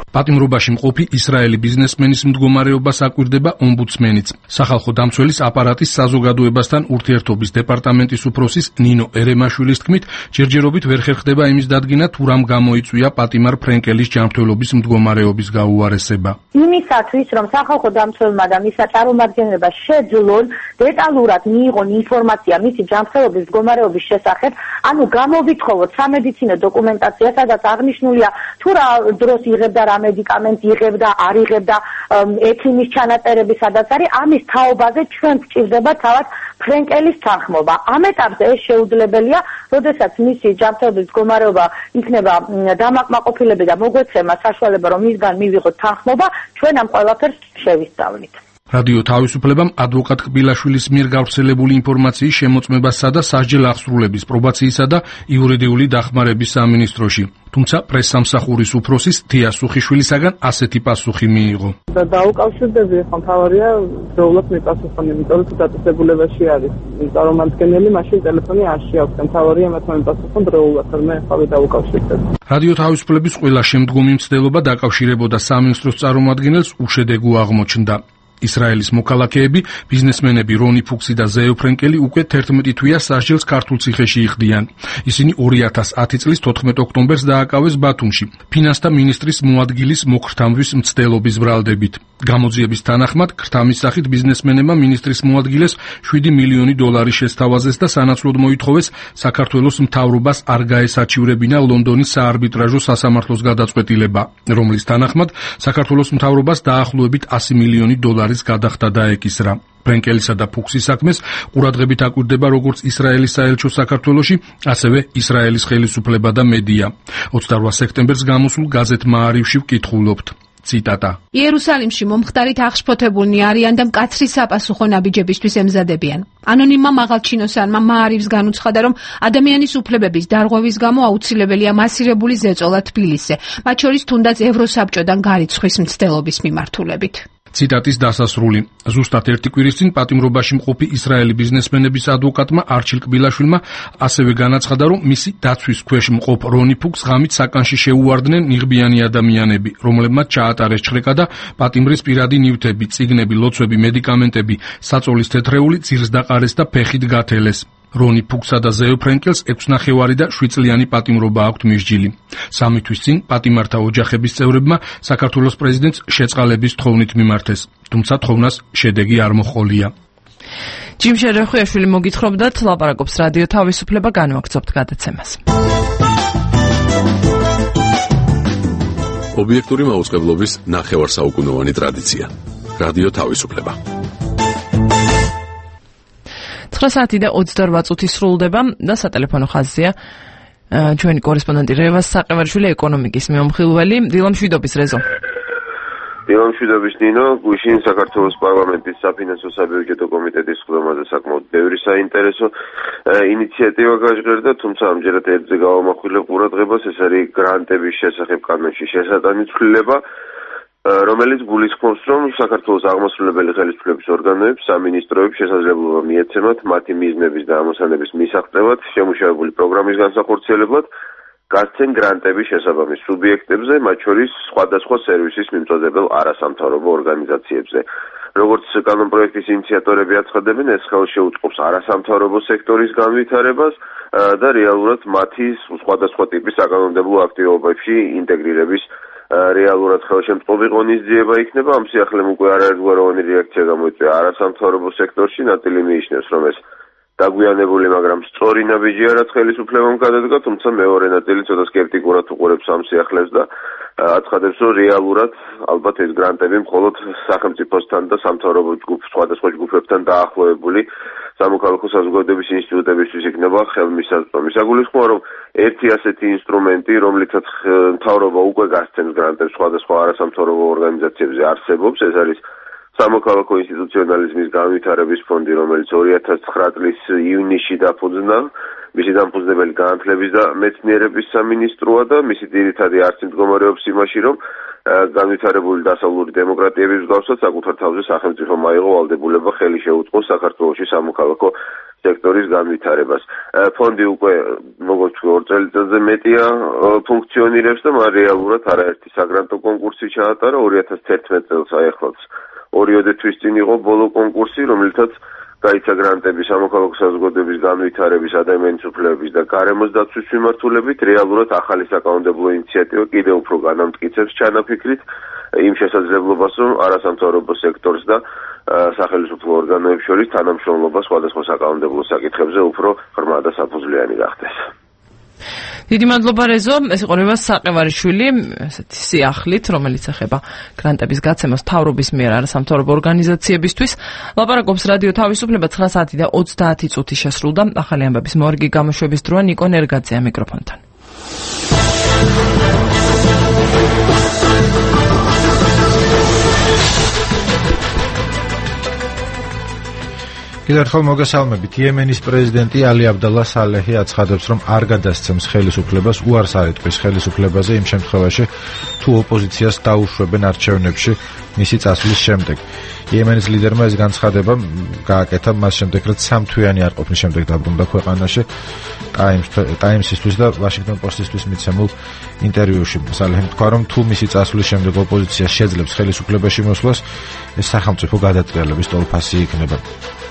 Speaker 14: პატიმრობაში მყოფი ისრაელი ბიზნესმენის მდგომარეობას აკვირდება ომბუდსმენიც. სახალხო დამცველის აპარატის საზოგადოებასთან ურთიერთობის დეპარტამენტის უფროსის ნინო ერემაშვილის თქმით, ჯერჯერობით ვერ ხერხდება იმის დადგინა, თუ რამ გამოიწვია პატიმარ ფრენკელის ჯანმრთელობის მდგომარეობის გაუარესება.
Speaker 15: იმისათვის, რომ სახალხო დამცველმა და მის წარმომადგენლებას შეძლონ დეტალურად მიიღონ ინფორმაცია მისი ჯანმრთელობის მდგომარეობის შესახებ, ანუ გამოვითხოვოთ სამედიცინო დოკუმენტაცია, სადაც აღნიშნულია თუ რა დროს იღებდა რა მედიკამენტი იღებდა, არ იღებდა, ექიმის ჩანაწერები სადაც არის, ამის თაობაზე ჩვენ გვჭირდება თავად ფრენკელის თანხმობა. ამ ეტაპზე ეს შეუძლებელია, როდესაც მისი ჯანმრთელობის მდგომარეობა იქნება დამაკმაყოფილებელი და მოგვეცემა საშუალება, რომ მისგან მივიღოთ თანხმობა, ჩვენ ამ ყველაფერს შევისწავლით.
Speaker 14: რადიო თავისუფლებამ ადვოკატ კბილაშვილის მიერ გავრცელებული ინფორმაციის შემოწმებასა და სასჯელ აღსრულების პრობაციისა და იურიდიული დახმარების სამინისტროში. თუმცა პრესსამსახურის უფროსის თია სუხიშვილისაგან ასეთი პასუხი მიიღო.
Speaker 16: და დაუკავშირდები ხო თავარია ზეულად მიპასუხონ, იმიტომ რომ დაწესებულებაში არის წარმომადგენელი, მაშინ ტელეფონი არ შეაქვს. თავარია მათ მიპასუხონ დროულად, მე ხავე დაუკავშირდები.
Speaker 14: რადიო თავისუფლების ყველა შემდგომი მცდელობა დაკავშირებოდა სამინისტროს წარმომადგენელს უშედეგო აღმოჩნდა. ისრაელის მოქალაქეები, ბიზნესმენები რონი ფუქსი და ზეო ფრენკელი უკვე თერთმეტი თვეა სასჯელს ქართულ ციხეში იხდიან. ისინი ორი ათას ათი წლის თოთხმეტ ოქტომბერს დააკავეს ბათუმში, ფინანსთა მინისტრის მოადგილის მოქრთამვის მცდელობის ბრალდებით. გამოძიების თანახმად, ქრთამის სახით ბიზნესმენებმა მინისტრის მოადგილეს შვიდი მილიონი დოლარი შესთავაზეს და სანაცვლოდ მოითხოვეს საქართველოს მთავრობას არ გაესაჩივრებინა ლონდონის საარბიტრაჟო სასამართლოს გადაწყვეტილება, რომლის თანახმად საქართველოს მთავრობას დაახლოებით ასი მილიონი დოლარი გადახდა დაეკისრა. ფრენკელისა და ფუქსის საქმეს ყურადღებით აკვირდება როგორც ისრაელის საელჩო საქართველოში, ასევე ისრაელის ხელისუფლება და მედია. ოცდარვა სექტემბერს გამოსულ გაზეთ მაარივში ვკითხულობთ. ციტატა.
Speaker 17: იერუსალიმში მომხდარით აღშფოთებულნი არიან და მკაცრი საპასუხო ნაბიჯებისთვის ემზადებიან. ანონიმმა მაღალჩინოსანმა მაარივს განუცხადა, რომ ადამიანის უფლებების დარღვევის გამო აუცილებელია მასირებული ზეწოლა თბილისზე, მათ შორის თუნდაც ევროსაბჭოდან გარიცხვის მცდელობის მიმართულებით.
Speaker 14: ციტატის დასასრული. ზუსტად ერთი კვირის წინ პატიმრობაში მყოფი ისრაელი ბიზნესმენების ადვოკატმა არჩილ კბილაშვილმა ასევე განაცხადა, რომ მისი დაცვის ქვეშ მყოფ რონი ფუქს ღამით საკანში შეუვარდნენ ნიღბიანი ადამიანები, რომლებმაც ჩაატარეს ჩხრეკა და პატიმრის პირადი ნივთები, წიგნები, ლოცვები, მედიკამენტები, საწოლის თეთრეული ძირს დაყარეს და ფეხით გათელეს. რონი ფუქსა და ზეო ფრენკელს ექვსნახევარი და შვიდ წლიანი პატიმრობა აქვთ მისჯილი. სამი თვის წინ პატიმართა ოჯახების წევრებმა საქართველოს პრეზიდენტს შეწყალების თხოვნით მიმართეს, თუმცა თოვნას შედეგი არ მოჰყოლია.
Speaker 1: ჯიმ შერეხვიაშვილი მოგითხრობდათ, ლაპარაკობს რადიო თავისუფლება, განვაგრძობთ გადაცემას.
Speaker 11: ობიექტური მაუწყებლობის ნახევარსაუკუნოვანი ტრადიცია. რადიო თავისუფლება.
Speaker 1: ცხრა საათი და ოცდარვა წუთი სრულდება და სატელეფონო ხაზია ჩვენი კორესპონდენტი რევას საყევარიშვილი ეკონომიკის მეომხილველი. დილა მშვიდობის რეზო.
Speaker 18: დილა მშვიდობის ნინო, გუშინ საქართველოს პარლამენტის საფინანსო საბიუჯეტო კომიტეტის ხდომაზე საკმაოდ ბევრი საინტერესო ინიციატივა გაჟღერდა, თუმცა ამჯერად ერთზე გავამახვილებ ყურადღებას, ეს არის გრანტების შესახებ კანონში შესატანი ცვლილება, რომელიც გულისხმობს, რომ საქართველოს აღმასრულებელი ხელისუფლების ორგანოებს, სამინისტროებს შესაძლებლობა მიეცემათ მათი მიზნების და ამოცანების მისაღწევად, შემუშავებული პროგრამის განსახორციელებლად, გასცენ გრანტების შესაბამის სუბიექტებზე, მათ შორის სხვადასხვა სერვისის მიმწოდებელ არასამთავრობო ორგანიზაციებზე. როგორც კანონპროექტის ინიციატორები აცხადებენ, ეს ხელშეუწყობს არასამთავრობო სექტორის განვითარებას და რეალურად მათი სხვადასხვა ტიპის საკანონმდებლო აქტივობებში ინტეგრირების რეალურად ხელშემწყობი ღონისძიება იქნება. ამ სიახლემ უკვე არაერთგვაროვანი რეაქცია გამოიწვია არასამთავრობო სექტორში, ნაწილი მიიჩნევს, რომ ეს დაგვიანებული, მაგრამ სწორი ნაბიჯია, რაც ხელისუფლებამ გადადგა, თუმცა მეორე ნაწილი ცოტა სკეპტიკურად უყურებს ამ სიახლეს და აცხადებს, რომ რეალურად ალბათ ეს გრანტები მხოლოდ სახელმწიფოსთან და სამთავრობო ჯგუფ სხვადასხვა ჯგუფებთან დაახლოებული სამოქალაქო საზოგადოების ინსტიტუტებისთვის იქნება ხელმისაწვდომი. საგულისხმოა, რომ ერთი ასეთი ინსტრუმენტი, რომლითაც მთავრობა უკვე გასცემს გრანტებს სხვადასხვა არასამთავრობო ორგანიზაციებზე არსებობს, ეს არის სამოქალაქო ინსტიტუციონალიზმის განვითარების ფონდი, რომელიც ორი ათას ცხრა წლის ივნისში დაფუძნა, მისი დამფუძნებელი განათლების და მეცნიერების სამინისტროა და მისი ძირითადი არსი მდგომარეობს იმაში, რომ განვითარებული დასავლური დემოკრატიების მსგავსად საკუთარ თავზე სახელმწიფომ აიღო ვალდებულება ხელი შეუწყოს საქართველოში სამოქალაქო სექტორის განვითარებას. ფონდი უკვე როგორც ვთქვი ორ წელიწადზე მეტია ფუნქციონირებს და მან რეალურად არაერთი საგრანტო კონკურსი ჩაატარა ორი ათას თერთმეტ წელს აეხლავს. ორიოდე თვის წინ იყო ბოლო კონკურსი, რომელთაც გაიცა გრანტები სამოქალაქო საზოგადოების განვითარების, ადამიანის უფლებების და გარემოს დაცვის მიმართულებით. რეალურად ახალი საკანონმდებლო ინიციატივა კიდევ უფრო განამტკიცებს ჩანაფიქრით იმ შესაძლებლობას, რომ არასამთავრობო სექტორს და სახელმწიფო ორგანოებს შორის თანამშრომლობა სხვადასხვა საკანონმდებლო საკითხებზე უფრო ღრმა და საფუძვლიანი გახდეს.
Speaker 1: დიდი მადლობა რეზო, ეს იყო რევას საყევარიშვილი, ესეთი სიახლით, რომელიც ეხება გრანტების გაცემას მთავრობის მიერ არასამთავრობო ორგანიზაციებისთვის. ლაპარაკობს რადიო თავისუფლება ცხრა საათი და ოცდაათი წუთი შესრულდა. ახალი ამბების მორგი გამოშვების დროა ნიკო ნერგაძეა მიკროფონთან.
Speaker 2: კიდევ ერთხელ მოგესალმებით. იემენის პრეზიდენტი ალი აბდალა სალეჰი აცხადებს, რომ არ გადასცემს ხელისუფლებას, უარს არ იტყვის ხელისუფლებაზე იმ შემთხვევაში, თუ ოპოზიციას დაუშვებენ არჩევნებში მისი წასვლის შემდეგ. იემენის ლიდერმა ეს განცხადება გააკეთა მას შემდეგ, რაც სამთვიანი არ ყოფნის შემდეგ დაბრუნდა ქვეყანაში ტაიმსისთვის და ვაშინგტონ პოსტისთვის მიცემულ ინტერვიუში. სალეჰიმ თქვა, რომ თუ მისი წასვლის შემდეგ ოპოზიცია შეძლებს ხელისუფლებაში მოსვლას, ეს სახელმწიფო გადატრიალების ტოლფასი იქნება.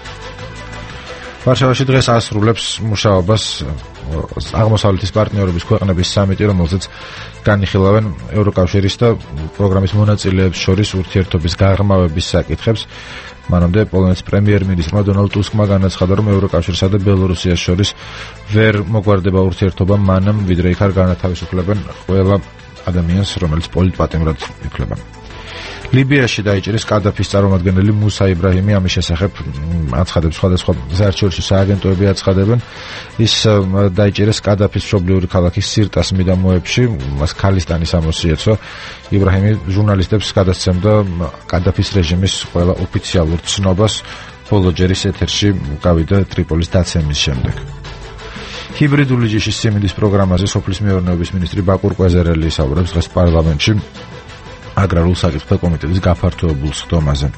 Speaker 2: ვარშავაში დღეს ასრულებს მუშაობას აღმოსავლეთის პარტნიორობის ქვეყნების სამიტი, რომელზეც განიხილავენ ევროკავშირის და პროგრამის მონაწილეებს შორის ურთიერთობის გაღრმავების საკითხებს. მანამდე პოლონეთის პრემიერ-მინისტრმა დონალდ ტუსკმა განაცხადა, რომ ევროკავშირსა და ბელორუსიას შორის ვერ მოგვარდება ურთიერთობა მანამ, ვიდრე იქ არ განათავისუფლებენ ყველა ადამიანს, რომელიც პოლიტპატიმრად ითვლება. ლიბიაში დაიჭირეს კადაფის წარმომადგენელი მუსა იბრაჰიმი, ამის შესახებ აცხადებს სხვადასხვა საერთაშორისო სააგენტოები აცხადებენ. ის დაიჭირეს კადაფის მშობლიური ქალაქის სირტას მიდამოებში, მას ქალისტანის ამოსი ეცვა. იბრაჰიმი ჟურნალისტებს გადასცემდა კადაფის რეჟიმის ყველა ოფიციალურ ცნობას, ბოლო ჯერის ეთერში გავიდა ტრიპოლის დაცემის შემდეგ. ჰიბრიდული ჯიშის სიმინდის პროგრამაზე სოფლის მეურნეობის მინისტრი ბაკურ კვეზერელი ისაუბრებს დღეს პარლამენტში აგრარულ საკითხთა კომიტეტის გაფართოებულ სხდომაზე.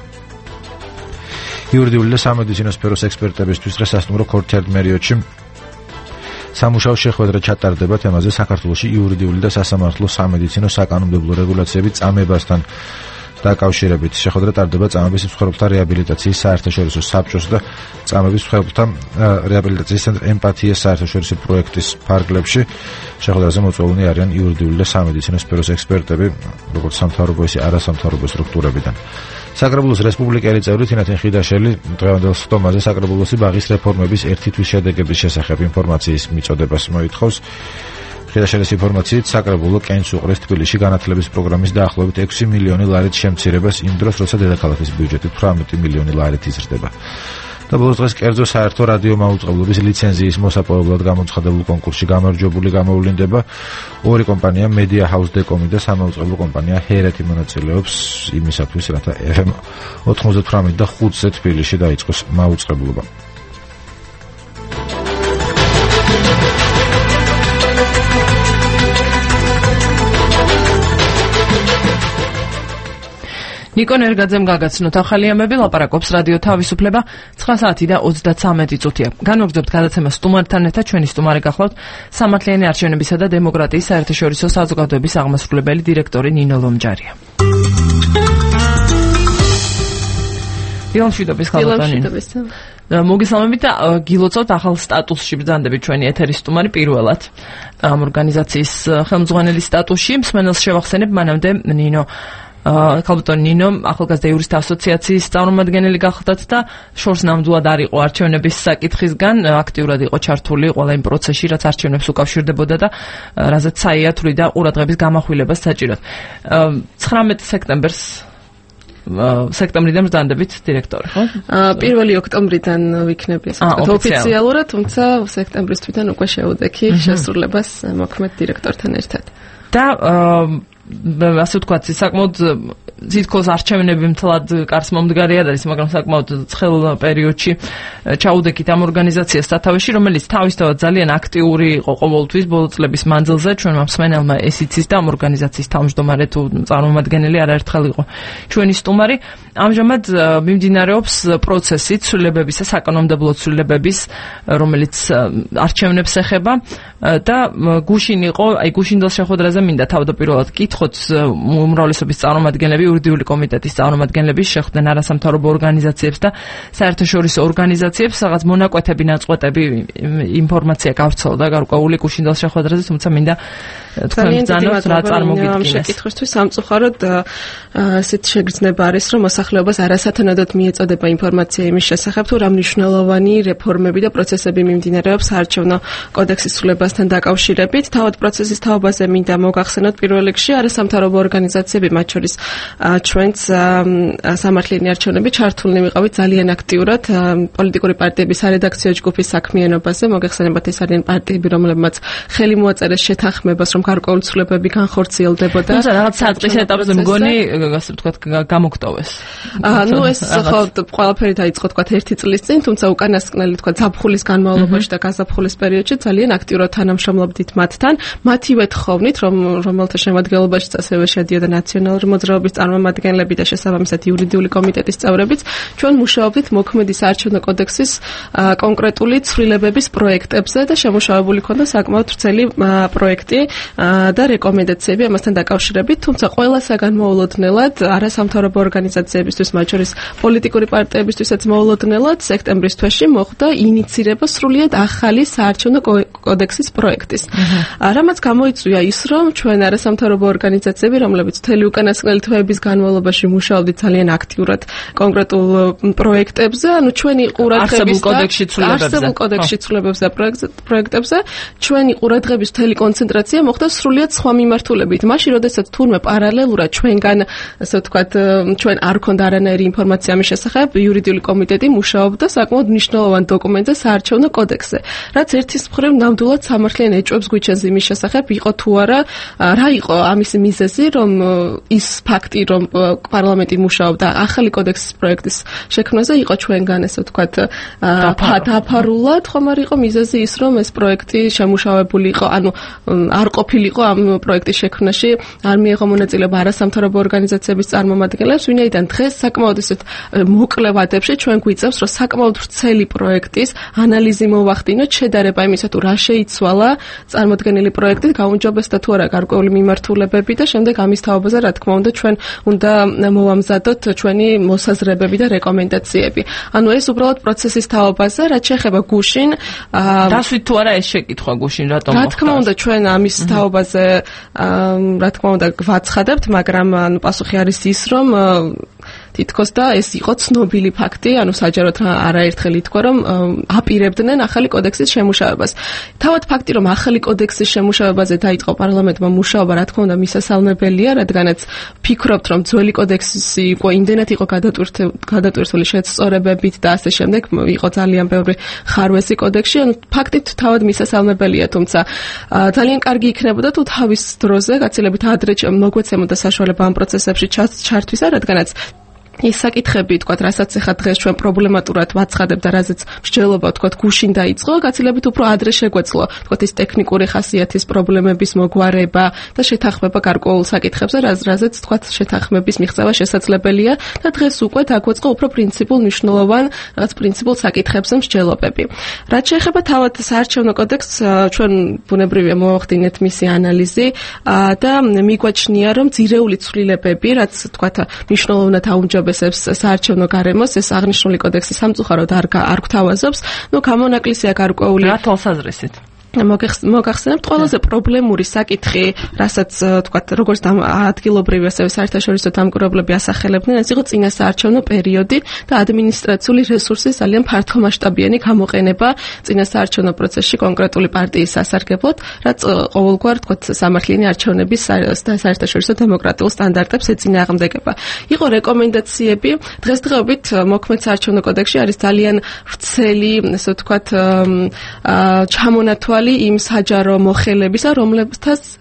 Speaker 2: იურიდიული და სამედიცინო სფეროს ექსპერტებისთვის დღეს სასტუმრო ქორთიარდ მერიოტში სამუშაო შეხვედრა ჩატარდება თემაზე საქართველოში იურიდიული და სასამართლო სამედიცინო საკანონმდებლო რეგულაციების წამებასთან დაკავშირებით. შეხვედრა ტარდება წამების მსხვერპლთა რეაბილიტაციის საერთაშორისო საბჭოს და წამების მსხვერპლთა რეაბილიტაციის ცენტრ ემპათიას საერთაშორისო პროექტის ფარგლებში. შეხვედრაზე მოწვეულნი არიან იურიდიული და სამედიცინო სფეროს ექსპერტები, როგორც სამთავრობო ისე არასამთავრობო სტრუქტურებიდან. საკრებულოს რესპუბლიკელი წევრი თინათინ ხიდაშელი დღევანდელ სხდომაზე საკრებულოსი ბაღის რეფორმების ერთი თვის შედეგების შესახებ ინფორმაციის მიწოდებას მოითხოვს. ხიდაშელის ინფორმაციით საკრებულო კენს უყრეს თბილისში განათლების პროგრამის დაახლოებით ექვსი მილიონი ლარით შემცირებას იმ დროს, როცა დედაქალაქის ბიუჯეტი თვრამეტი მილიონი ლარით იზრდება. და ბოლოს დღეს კერძო საერთო რადიო მაუწყებლობის ლიცენზიის მოსაპოვებლად გამოცხადებულ კონკურსში გამარჯვებული გამოვლინდება. ორი კომპანია მედია ჰაუს დეკომი და სამაუწყებლო კომპანია ჰერეთი მონაწილეობს იმისათვის, რათა ეფ ემ ოთხმოცდათვრამეტ და ხუთზე თბილისში დაიწყოს მაუწყებლობა. ნიკო ნერგაძემ გაგაცნოთ ახალი ამბები, ლაპარაკობს რადიო თავისუფლება ცხრა საათი და ოცდათვრამეტი წუთია. განვაგრძობთ გადაცემას სტუმართან ერთად, ჩვენი სტუმარი გახლავთ სამართლიანი არჩევნებისა და დემოკრატიის საერთაშორისო საზოგადოების აღმასრულებელი დირექტორი ნინო ლომჯარია. დილამშვიდობის ხალხანი. მოგესალმებით და გილოცავთ ახალ სტატუსში ბრძანდებით ჩვენი ეთერის სტუმარი პირველად ამ ორგანიზაციის ხელმძღვანელის სტატუსში. მსმენელს შევახსენებ, მანამდე ნინო ქალბატონ ნინო ახალგაზრდა იურისტთა ასოციაციის წარმომადგენელი გახლდათ და შორს ნამდვილად არ იყო არჩევნების საკითხისგან, აქტიურად იყო ჩართული ყველა იმ პროცესში, რაც არჩევნებს უკავშირდებოდა და რაზეც საიათვრი და ყურადღების გამახვილებას საჭიროდ. ცხრამეტ სექტემბერს სექტემბრიდან ბრძანდებით დირექტორი, ხო?
Speaker 19: პირველი ოქტომბრიდან ვიქნები ასე ვთქვათ ოფიციალურად, თუმცა სექტემბრის თვიდან უკვე შევუდექი შესრულებას მოქმედ დირექტორთან ერთად.
Speaker 1: და ასე ვთქვათ, საკმაოდ თითქოს არჩევნები მთლად კარს მომდგარი არის, მაგრამ საკმაოდ ცხელ პერიოდში ჩაუდექით ამ ორგანიზაციას სათავეში, რომელიც თავისთავად ძალიან აქტიური იყო ყოველთვის ბოლო წლების მანძილზე. ჩვენმა მსმენელმა ეს იცის და ამ ორგანიზაციის თავმჯდომარე თუ წარმომადგენელი არაერთხელ იყო ჩვენი სტუმარი. ამჟამად მიმდინარეობს პროცესი ცვლილებებისა, საკანონმდებლო ცვლილებების, რომელიც არჩევნებს ეხება და გუშინ იყო, აი გუშინდელ შეხვედრაზე მინდა თავდაპირველად კითხოთ უმრავლესობის წარმომადგენლები, იურიდიული კომიტეტის წარმომადგენლები შეხვდნენ არასამთავრობო ორგანიზაციებს და საერთაშორისო ორგანიზაციებს, რაღაც მონაკვეთები, ნაწყვეტები ინფორმაცია გავრცელდა გარკვეული გუშინდელ შეხვედრაზე, თუმცა მინდა თქვენ ბრძანოთ რა წარმოგიდგენეს.
Speaker 19: შეკითხვისთვის სამწუხაროდ ასეთ შეგრძნება არის, რომ მოსახლეობას არასათანადოდ მიეწოდება ინფორმაცია იმის შესახებ, თუ რა მნიშვნელოვანი რეფორმები და პროცესები მიმდინარეობს საარჩევნო კოდექსის ცვლილებასთან დაკავშირებით. თავად პროცესის თაობაზე მინდა მოგახსენოთ პირველ რიგში არასამთავრობო ორგანიზაციები, მათ შორის ჩვენც სამართლიანი არჩევნები ჩართულნი ვიყავით ძალიან აქტიურად პოლიტიკური პარტიების სარედაქციო ჯგუფის საქმიანობაზე. მოგეხსენებათ, ეს არიან პარტიები, რომლებმაც ხელი მოაწერეს შეთანხმებას, რომ გარკვეული ცვლილებები განხორციელდებოდა.
Speaker 1: თუმცა რაღაც საწყის ეტაპზე მგონი, ასე ვთქვათ, გამოგტოვეს.
Speaker 19: ну ეს ხო ყველაფერი დაიწყო თქვა ერთი წლის წინ, თუმცა უკანასკნელი თქვა ზაფხულის განმავლობაში და გაზაფხულის პერიოდში ძალიან აქტიურად თანამშრომლობდით მათთან. მათივე თხოვნით, რომ რომელთა შემადგენლობაშიც ასევე შედიოდა ნაციონალური მოძრაობის წარმომადგენლები და შესაბამისად იურიდიული კომიტეტის წევრებიც, ჩვენ მუშაობდით მოქმედი საარჩევნო კოდექსის კონკრეტული ცვლილებების პროექტებზე და შემუშავებული ქონდა საკმაოდ ვრცელი პროექტი და რეკომენდაციები ამასთან დაკავშირებით, თუმცა ყველასაგან მოულოდნელად არასამთავრობო ორგანიზაციებისთვის, მათ შორის პოლიტიკური პარტიებისთვისაც მოულოდნელად სექტემბრის თვეში მოხდა ინიცირება სრულიად ახალი საარჩევნო კოდექსის პროექტის. რამაც გამოიწვია ის, რომ ჩვენ არასამთავრობო ორგანიზაციები, რომლებიც მთელი უკანასკნელი თვეების განმავლობაში მუშაობდით ძალიან აქტიურად კონკრეტულ პროექტებზე, ანუ ჩვენი ყურადღების არსებულ კოდექსში ცვლილებებზე და პროექტებზე, ჩვენი ყურადღების მთელი კონცენტრაცია მოხდა სრულიად სხვა მიმართულებით. მაშინ, როდესაც თურმე პარალელურად ჩვენგან, ასე ვთქვათ, ჩვენ არ ქონდა არანაირი ინფორმაცია ამის შესახებ, იურიდიული კომიტეტი მუშაობდა საკმაოდ მნიშვნელოვან დოკუმენტზე, საარჩევნო კოდექსზე, რაც ერთის მხრივ ნამდვილად სამართლიან ეჭვებს გვიჩენს იმის შესახებ, იყო თუ არა, რა იყო ამის მიზეზი, რომ ის ფაქტი, რომ პარლამენტი მუშაობდა ახალი კოდექსის პროექტის შექმნაზე, იყო ჩვენგან, ასე ვთქვათ, დაფარულად, ხომ არ იყო მიზეზი ის, რომ ეს პროექტი შემუშავებული იყო, ანუ არ ყოფილიყო ამ პროექტის შექმნაში, არ მიიღო მონაწილეობა არასამთავრობო ორგანიზაციების წარმომადგენლებს, ვინაიდან დღეს საკმაოდ ისეთ მოკლე ვადებში ჩვენ გვიწევს, რომ საკმაოდ ვრცელი პროექტის ანალიზი მოვახდინოთ, შედარება იმისა, თუ რა შეიცვალა წარმოდგენილი პროექტით, გაუმჯობესდა თუ არა გარკვეული მიმართულებები და შემდეგ ამის თაობაზე, რა თქმა უნდა, ჩვენ უნდა მოვამზადოთ ჩვენი მოსაზრებები და რეკომენდაციები. ანუ ეს უბრალოდ პროცესის თაობაზე, რაც შეეხება გუშინ,
Speaker 1: დასვით თუ არა ეს შეკითხვა გუშინ რატომ
Speaker 19: მოხდა? რა თქმა უნდა, ჩვენ ამის თაობაზე, რა თქმა უნდა, გვაცხადებთ, მაგრამ ანუ პასუხი არის ის, რომ თითქოს და ეს იყო ცნობილი ფაქტი, ანუ საჯაროდ არაერთხელ ითქვა, რომ აპირებდნენ ახალი კოდექსის შემუშავებას. თავად ფაქტი, რომ ახალი კოდექსის შემუშავებაზე დაიწყო პარლამენტმა მუშაობა, რა თქმა უნდა, მისასალმებელია, რადგანაც ფიქრობთ, რომ ძველი კოდექსი იყო იმდენად იყო გადატვირთული შეცდომებით და ასე შემდეგ, იყო ძალიან ბევრი ხარვესი კოდექსში, ანუ ფაქტით თავად მისასალმებელია, თუმცა ძალიან კარგი იქნებოდა თუ თავის დროზე, გაცილებით ადრე მოგვეცემოდა საშუალება ამ პროცესებში ჩართვისა, რადგანაც ის საკითხები, თქვათ, რასაც ახლა დღეს ჩვენ პრობლემატურად ვაცხადებთ და რაზეც მსჯელობა, თქვათ, გუშინ დაიწყო, გაცილებით უფრო ადრე შეგვეძლო, თქვათ, ის ტექნიკური ხასიათის პრობლემების მოგვარება და შეთანხმება გარკვეულ საკითხებზე, რაზეც, თქვათ, შეთანხმების მიღწევა შესაძლებელია და დღეს უკვე დაგვეწყო უფრო პრინციპულ მნიშვნელოვან, რაღაც პრინციპულ საკითხებზე მსჯელობები. რაც შეეხება თავად საარჩევნო კოდექსს, ჩვენ ბუნებრივია მოვახდინეთ მისი ანალიზი და მიგვაჩნია, რომ ძირეული ცვლილებები, რაც, თქვათ, მნიშვნელოვნად აუმჯობესებს საარჩევნო გარემოს, ეს აღნიშნული კოდექსი სამწუხაროდ არ არ გვთავაზობს, ნუ გამონაკლისია გარკვეული
Speaker 1: რა თვალსაზრისით
Speaker 19: მოგახსენებთ ყველაზე პრობლემური საკითხი, რასაც თქვათ, როგორც ადგილობრივი ასევე საერთაშორისო დამკვირვებლები ასახელებდნენ, ეს იყო წინა საარჩევნო პერიოდი და ადმინისტრაციული რესურსის ძალიან ფართომასშტაბიანი გამოყენება წინა საარჩევნო პროცესში კონკრეტული პარტიის სასარგებლოდ, რაც ყოველგვარ, თქვათ, სამართლიანი არჩევნების საერთაშორისო დემოკრატიულ სტანდარტებს ეწინააღმდეგება. იყო რეკომენდაციები, დღესდღეობით მოქმედ საარჩევნო კოდექსში არის ძალიან ვრცელი, ესე ვთქვათ, ჩამონათვალი იმ საჯარო მოხელებისა, რომლებთაც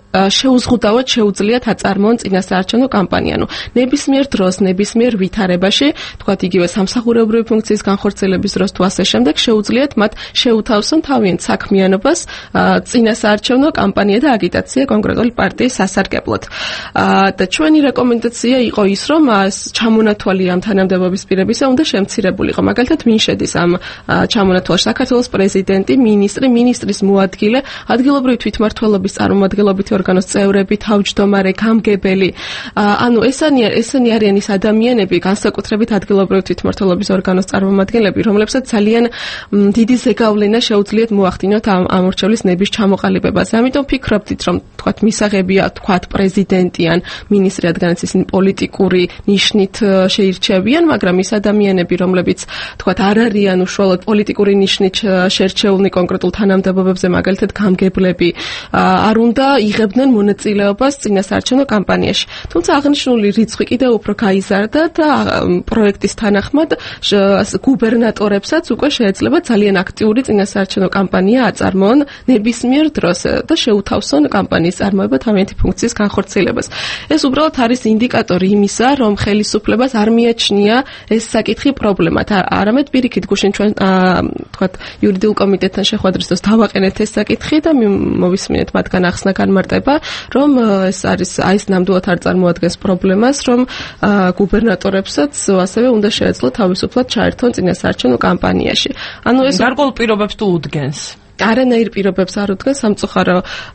Speaker 19: შეუზღუდავად შეუძლიათ აწარმოონ წინასაარჩევნო კამპანია. ანუ ნებისმიერ დროს, ნებისმიერ ვითარებაში, თქვათ იგივე სამსახურებრივი ფუნქციის განხორციელების დროს თუ ასე შემდეგ, შეუძლიათ მათ შეუთავსონ თავიანთ საქმიანობას წინასაარჩევნო კამპანია და აგიტაცია კონკრეტული პარტიის სასარგებლოდ. და ჩვენი რეკომენდაცია იყო ის, რომ ჩამონათვალი ამ თანამდებობის პირებისა უნდა შემცირებულიყო. მაგალითად, ვინ შედის ამ ჩამონათვალში? საქართველოს პრეზიდენტი, მინისტრი, მინისტრის მოადგილე, ადგილობრივი თვითმმართველობის წარმომადგენლობითი ორგანოს წევრები, თავმჯდომარე, გამგებელი. ანუ ესენი ესენი არიან ის ადამიანები, განსაკუთრებით ადგილობრივი თვითმმართველობის ორგანოს წარმომადგენლები, რომლებსაც ძალიან დიდი ზეგავლენა შეუძლიათ მოახდინოთ ამ ამორჩევლის ნების ჩამოყალიბებას. ამიტომ ფიქრობდით, რომ თქვათ მისაღებია თქვათ პრეზიდენტი ან მინისტრი, რადგანაც ისინი პოლიტიკური ნიშნით შეირჩევიან, მაგრამ ის ადამიანები, რომლებიც თქვათ არ არიან უშუალოდ პოლიტიკური ნიშნით შერჩეულნი კონკრეტულ თანამდებობებზე, მაგალითად გამგებლები, არ უნდა იღებდნენ მონაწილეობას წინასაარჩევნო კამპანიაში. თუმცა აღნიშნული რიცხვი კიდევ უფრო გაიზარდა და პროექტის თანახმად გუბერნატორებსაც უკვე შეეძლება ძალიან აქტიური წინასაარჩევნო კამპანია აწარმოონ ნებისმიერ დროს და შეუთავსონ კამპანიის წარმოება თავიანთი ფუნქციის განხორციელებას. ეს უბრალოდ არის ინდიკატორი იმისა, რომ ხელისუფლებას არ მიაჩნია ეს საკითხი პრობლემად, არამედ პირიქით გუშინ ჩვენ თქვათ იურიდიულ კომიტეტთან შეხვედრის დროს დავაყენეთ ეს საკითხი და მოვისმინეთ მათგან ახსნა განმარტება, რომ ეს არის აი ეს ნამდვილად არ წარმოადგენს პრობლემას, რომ გუბერნატორებსაც ასევე უნდა შეეძლოთ თავისუფლად ჩაერთონ წინასაარჩევნო კამპანიაში. ანუ ეს
Speaker 1: გარკვეულ პირობებს თუ უდგენს.
Speaker 19: არანაირ პირობებს არ უდგენს, სამწუხარო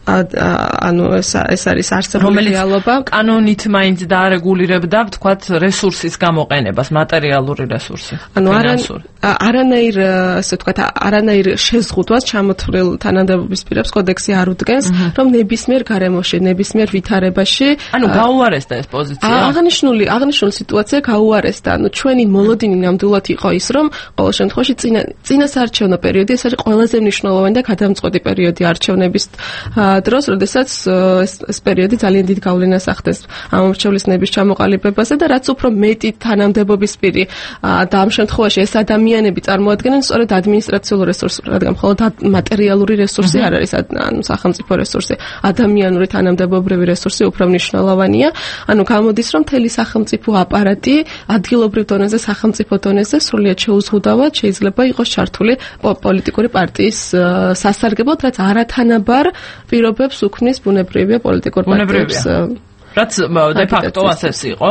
Speaker 19: ანუ ეს ეს არის არსებული რეალობა.
Speaker 1: კანონით მაინც დაარეგულირებდა, ვთქვათ, რესურსის გამოყენებას, მატერიალური რესურსი.
Speaker 19: ანუ არანაირ, ასე ვთქვათ, არანაირ შეზღუდვას ჩამოთვლილ თანამდებობის პირებს კოდექსი არ უდგენს, რომ ნებისმიერ გარემოში, ნებისმიერ ვითარებაში,
Speaker 1: ანუ გაუარესდა ეს პოზიცია.
Speaker 19: აღნიშნული, აღნიშნული სიტუაცია გაუარესდა. ანუ ჩვენი მოლოდინი ნამდვილად იყო ის, რომ ყოველ შემთხვევაში წინასაარჩევნო პერიოდი ეს არის ყველაზე მნიშვნელოვანი და გადამწყვეტი პერიოდი არჩევნების დროს, როდესაც ეს პერიოდი ძალიან დიდ გავლენას ახდენს ამორჩევლის ნების ჩამოყალიბებაზე და რაც უფრო მეტი თანამდებობის პირი და ამ შემთხვევაში ეს ადამიანები წარმოადგენენ სწორედ ადმინისტრაციულ რესურსს, რადგან მხოლოდ მატერიალური რესურსი არ არის, ანუ სახელმწიფო რესურსი, ადამიანური თანამდებობრივი რესურსი უფრო მნიშვნელოვანია. ანუ გამოდის, რომ მთელი სახელმწიფო აპარატი ადგილობრივ დონეზე, სახელმწიფო დონეზე სრულიად შეუზღუდავად შეიძლება იყოს ჩართული პოლიტიკური პარტიის სასარგებლოდ, რაც არათანაბარ პირობებს უქმნის ბუნებრივია პოლიტიკურ პარტიებს.
Speaker 1: რაც de facto ასეც იყო.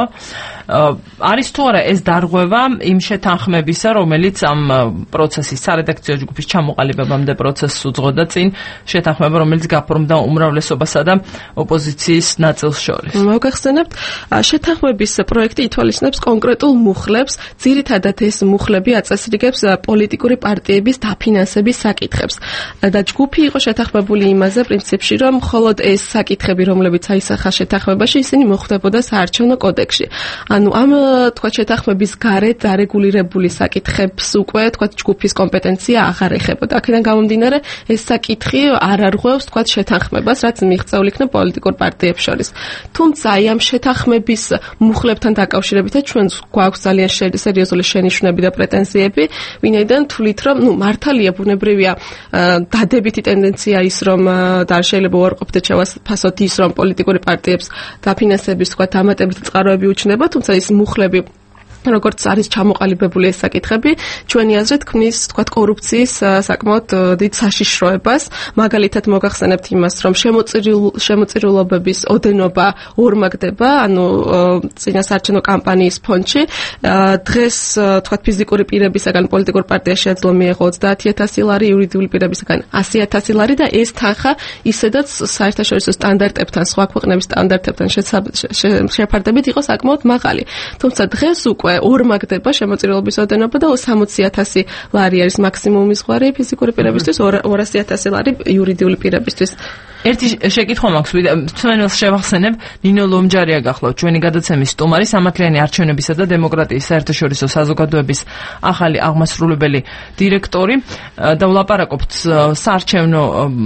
Speaker 1: არის თუ არა ეს დარღვევა იმ შეთანხმებისა, რომელიც ამ პროცესის სარედაქციო ჯგუფის ჩამოყალიბებამდე პროცესს უძღოდა წინ, შეთანხმება, რომელიც გაფორმდა უმრავლესობასა და ოპოზიციის ნაწილს შორის.
Speaker 19: მოგახსენებთ, შეთანხმების პროექტი ითვალისწინებს კონკრეტულ მუხლებს, ძირითადად ეს მუხლები აწესრიგებს პოლიტიკური პარტიების დაფინანსების საკითხებს. და ჯგუფი იყო შეთანხმებული იმაზე პრინციპში, რომ მხოლოდ ეს საკითხები, რომლებიც აისახა შეთანხმებაში, ისინი მოხვდებოდა საარჩევნო კოდექსში. ანუ ამ თქვათ შეთანხმების გარეთ დარეგულირებული საკითხებს უკვე თქვათ ჯგუფის კომპეტენცია აღარ ეხებოდა. აქედან გამომდინარე, ეს საკითხი არ არღვევს თქვათ შეთანხმებას, რაც მიღწეულ იქნა პოლიტიკურ პარტიებს შორის. თუმცა აი ამ შეთანხმების მუხლებთან დაკავშირებითაც ჩვენ გვაქვს ძალიან სერიოზული შენიშვნები და პრეტენზიები, ვინაიდან თვლით, რომ ნუ მართალია ბუნებრივია დადებითი ტენდენცია ის, რომ და შეიძლება უარყოფითად შევაფასოთ ის, რომ პოლიტიკური პარტიებს დაფინანსების თქვათ დამატებითი წყაროები უჩნდება, თუმცა ის მუხლები როგორც არის ჩამოყალიბებული ეს საკითხები, ჩვენი აზრით ქმნის თქვათ კორუფციის საკმაოდ დიდ საშიშროებას. მაგალითად მოგახსენებთ იმას, რომ შემოწირულობების ოდენობა ორმაგდება, ანუ წინასაარჩევნო კამპანიის ფონდში. დღეს თქვათ ფიზიკური პირებისაგან პოლიტიკურ პარტიაში შეძლო მიეღო ოცდაათი ათასი ლარი, იურიდიული პირებისაგან ასი ათასი ლარი და ეს თანხა ისედაც საერთაშორისო სტანდარტებთან, სხვა ქვეყნების სტანდარტებთან შეფარდებით იყო საკმაოდ მაღალი. თუმცა დღეს უკვე ორმაგდება შემოწირულობის ოდენობა და სამოცი ათასი ლარი არის მაქსიმუმი ზღვარი ფიზიკური პირებისთვის, ორასი ათასი ლარი იურიდიული პირებისთვის.
Speaker 1: ერთი შეკითხვა მაქვს, ჩვენს შევახსენებ, ნინო ლომჯარია გახლავთ, ჩვენი გადაცემის სტუმარი, სამართლიანი არჩევნებისა და დემოკრატიის საერთაშორისო საზოგადოების ახალი აღმასრულებელი დირექტორი და ვლაპარაკობთ საარჩევნო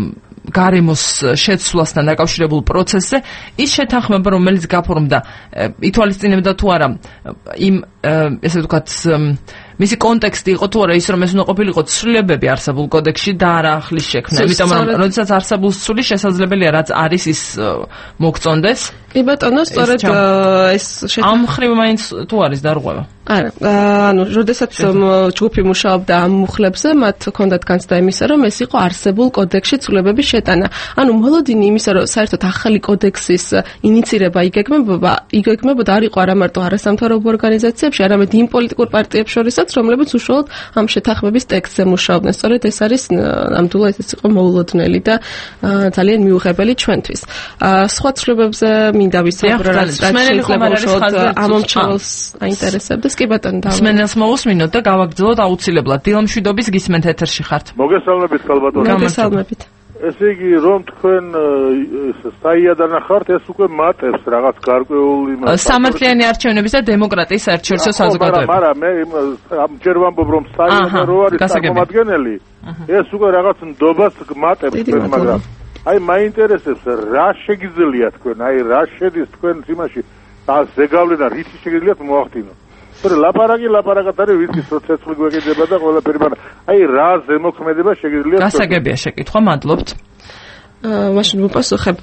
Speaker 1: გარემოს შეცვლასთან დაკავშირებულ პროცესზე. ის შეთანხმება, რომელიც გაფორმდა, ითვალისწინებდა თუ არა იმ ესე ვთქვათ მისი კონტექსტი იყო თუ არა ის რომ ეს უნდა ყოფილიყო ცვლილებები არსებულ კოდექსში და არა ახლის შექმნა. იმიტომ რომ როდესაც არსებულ ცვლის შესაძლებელია რაც არის ის მოგწონდეს.
Speaker 19: კი ბატონო, სწორედ ეს
Speaker 1: ამ ხრივ მაინც თუ არის დარღვევა.
Speaker 19: არა, ანუ როდესაც ჯგუფი მუშაობდა ამ მუხლებზე, მათ ჰქონდათ განცდა იმისა, რომ ეს იყო არსებულ კოდექსში ცვლილებების შეტანა. ანუ მოლოდინი იმისა, რომ საერთოდ ახალი კოდექსის ინიცირება იგეგმებოდა, იგეგმებოდა არ იყო არა მარტო არასამთავრობო ორგანიზაციებში, არამედ იმ პოლიტიკურ პარტიებს შორისაც, რომლებიც უშუალოდ ამ შეთანხმების ტექსტზე მუშაობდნენ. სწორედ ეს არის ნამდვილად ეს იყო მოულოდნელი და ძალიან მიუღებელი ჩვენთვის. სხვა ცვლილებებზე მინდა ვისაუბრო, რაც შეიძლება ამომრჩეველს აინტერესებდეს. კი ბატონო, და
Speaker 1: სმენელს მოусმინოთ და გავაგრძელოთ აუცილებლად. დილამშვიდობის გისმენთ ეთერში ხართ.
Speaker 9: მოგესალმებით, ხალბატონო.
Speaker 19: მოგესალმებით.
Speaker 9: ესე იგი, რომ თქვენ საიადანა ხართ, ეს უკვე მატებს რაღაც გარკვეული
Speaker 1: სამართლიანი არჩევნების და დემოკრატიის საერთაშორისო საზოგადოება.
Speaker 9: მაგრამ მე ჯერ ვამბობ, რომ საიადა რო არის წარმომადგენელი, ეს უკვე რაღაც ნდობას მატებს თქვენ, მაგრამ აი მაინტერესებს რა შეგიძლია თქვენ, აი რა შედის თქვენ იმაში და ზეგავლენა რითი შეგიძლიათ მოახდინოთ. თორე ლაპარაკი ლაპარაკად არის ვიცით რომ ცეცხლი გვეკიდება და ყველაფერი, მაგრამ აი რა ზემოქმედება შეგიძლიათ.
Speaker 1: გასაგებია შეკითხვა, მადლობთ.
Speaker 19: მაშინ ვუპასუხებ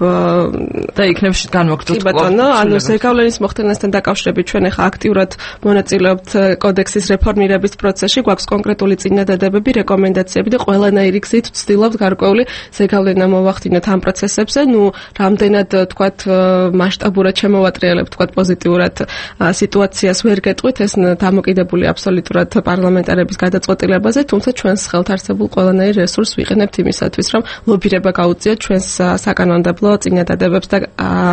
Speaker 1: და იქნებ განვაგრძელოთ.
Speaker 19: კი ბატონო, ანუ ზეგავლენის მოხდენასთან დაკავშირებით ჩვენ ახლა აქტიურად მონაწილეობთ კოდექსის რეფორმირების პროცესში, გვაქვს კონკრეტული წინადადებები, რეკომენდაციები და ყველანაირი გზით ვცდილობთ გარკვეული ზეგავლენა მოვახდინოთ ამ პროცესებზე. ნუ რამდენად თქვათ მასშტაბურად შემოვატრიალებთ, თქვათ პოზიტიურად სიტუაციას ვერ გეტყვით, ეს დამოკიდებული აბსოლუტურად პარლამენტარების გადაწყვეტილებაზე, თუმცა ჩვენს ხელთ არსებულ ყველანაირ რესურსს ვიყენებთ იმისათვის, რომ ლობირება გაუწიოთ ჩვენს საკანონმდებლო წინადადებებს და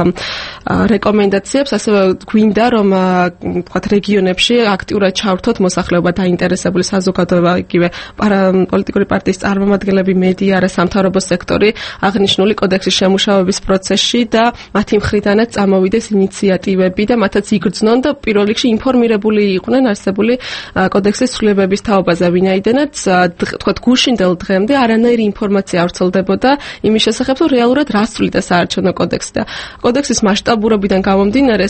Speaker 19: რეკომენდაციებს. ასევე გვინდა რომ თქვათ რეგიონებში აქტიურად ჩავრთოთ მოსახლეობა დაინტერესებული საზოგადოება, იგივე პოლიტიკური პარტიის წარმომადგენლები, მედია, არასამთავრობო სექტორი აღნიშნული კოდექსის შემუშავების პროცესში და მათი მხრიდანაც წამოვიდეს ინიციატივები და მათაც იგრძნონ და პირველ რიგში ინფორმირებული იყვნენ არსებული კოდექსის ცვლილებების თაობაზე, ვინაიდანაც თქვათ გუშინდელ დღემდე არანაირი ინფორმაცია არ ვრცელდებოდა იმის შესახებ, რომ რეალურად რა ცვლიდა საარჩევნო კოდექსი და კოდექსის მასშტაბურობიდან გამომდინარე,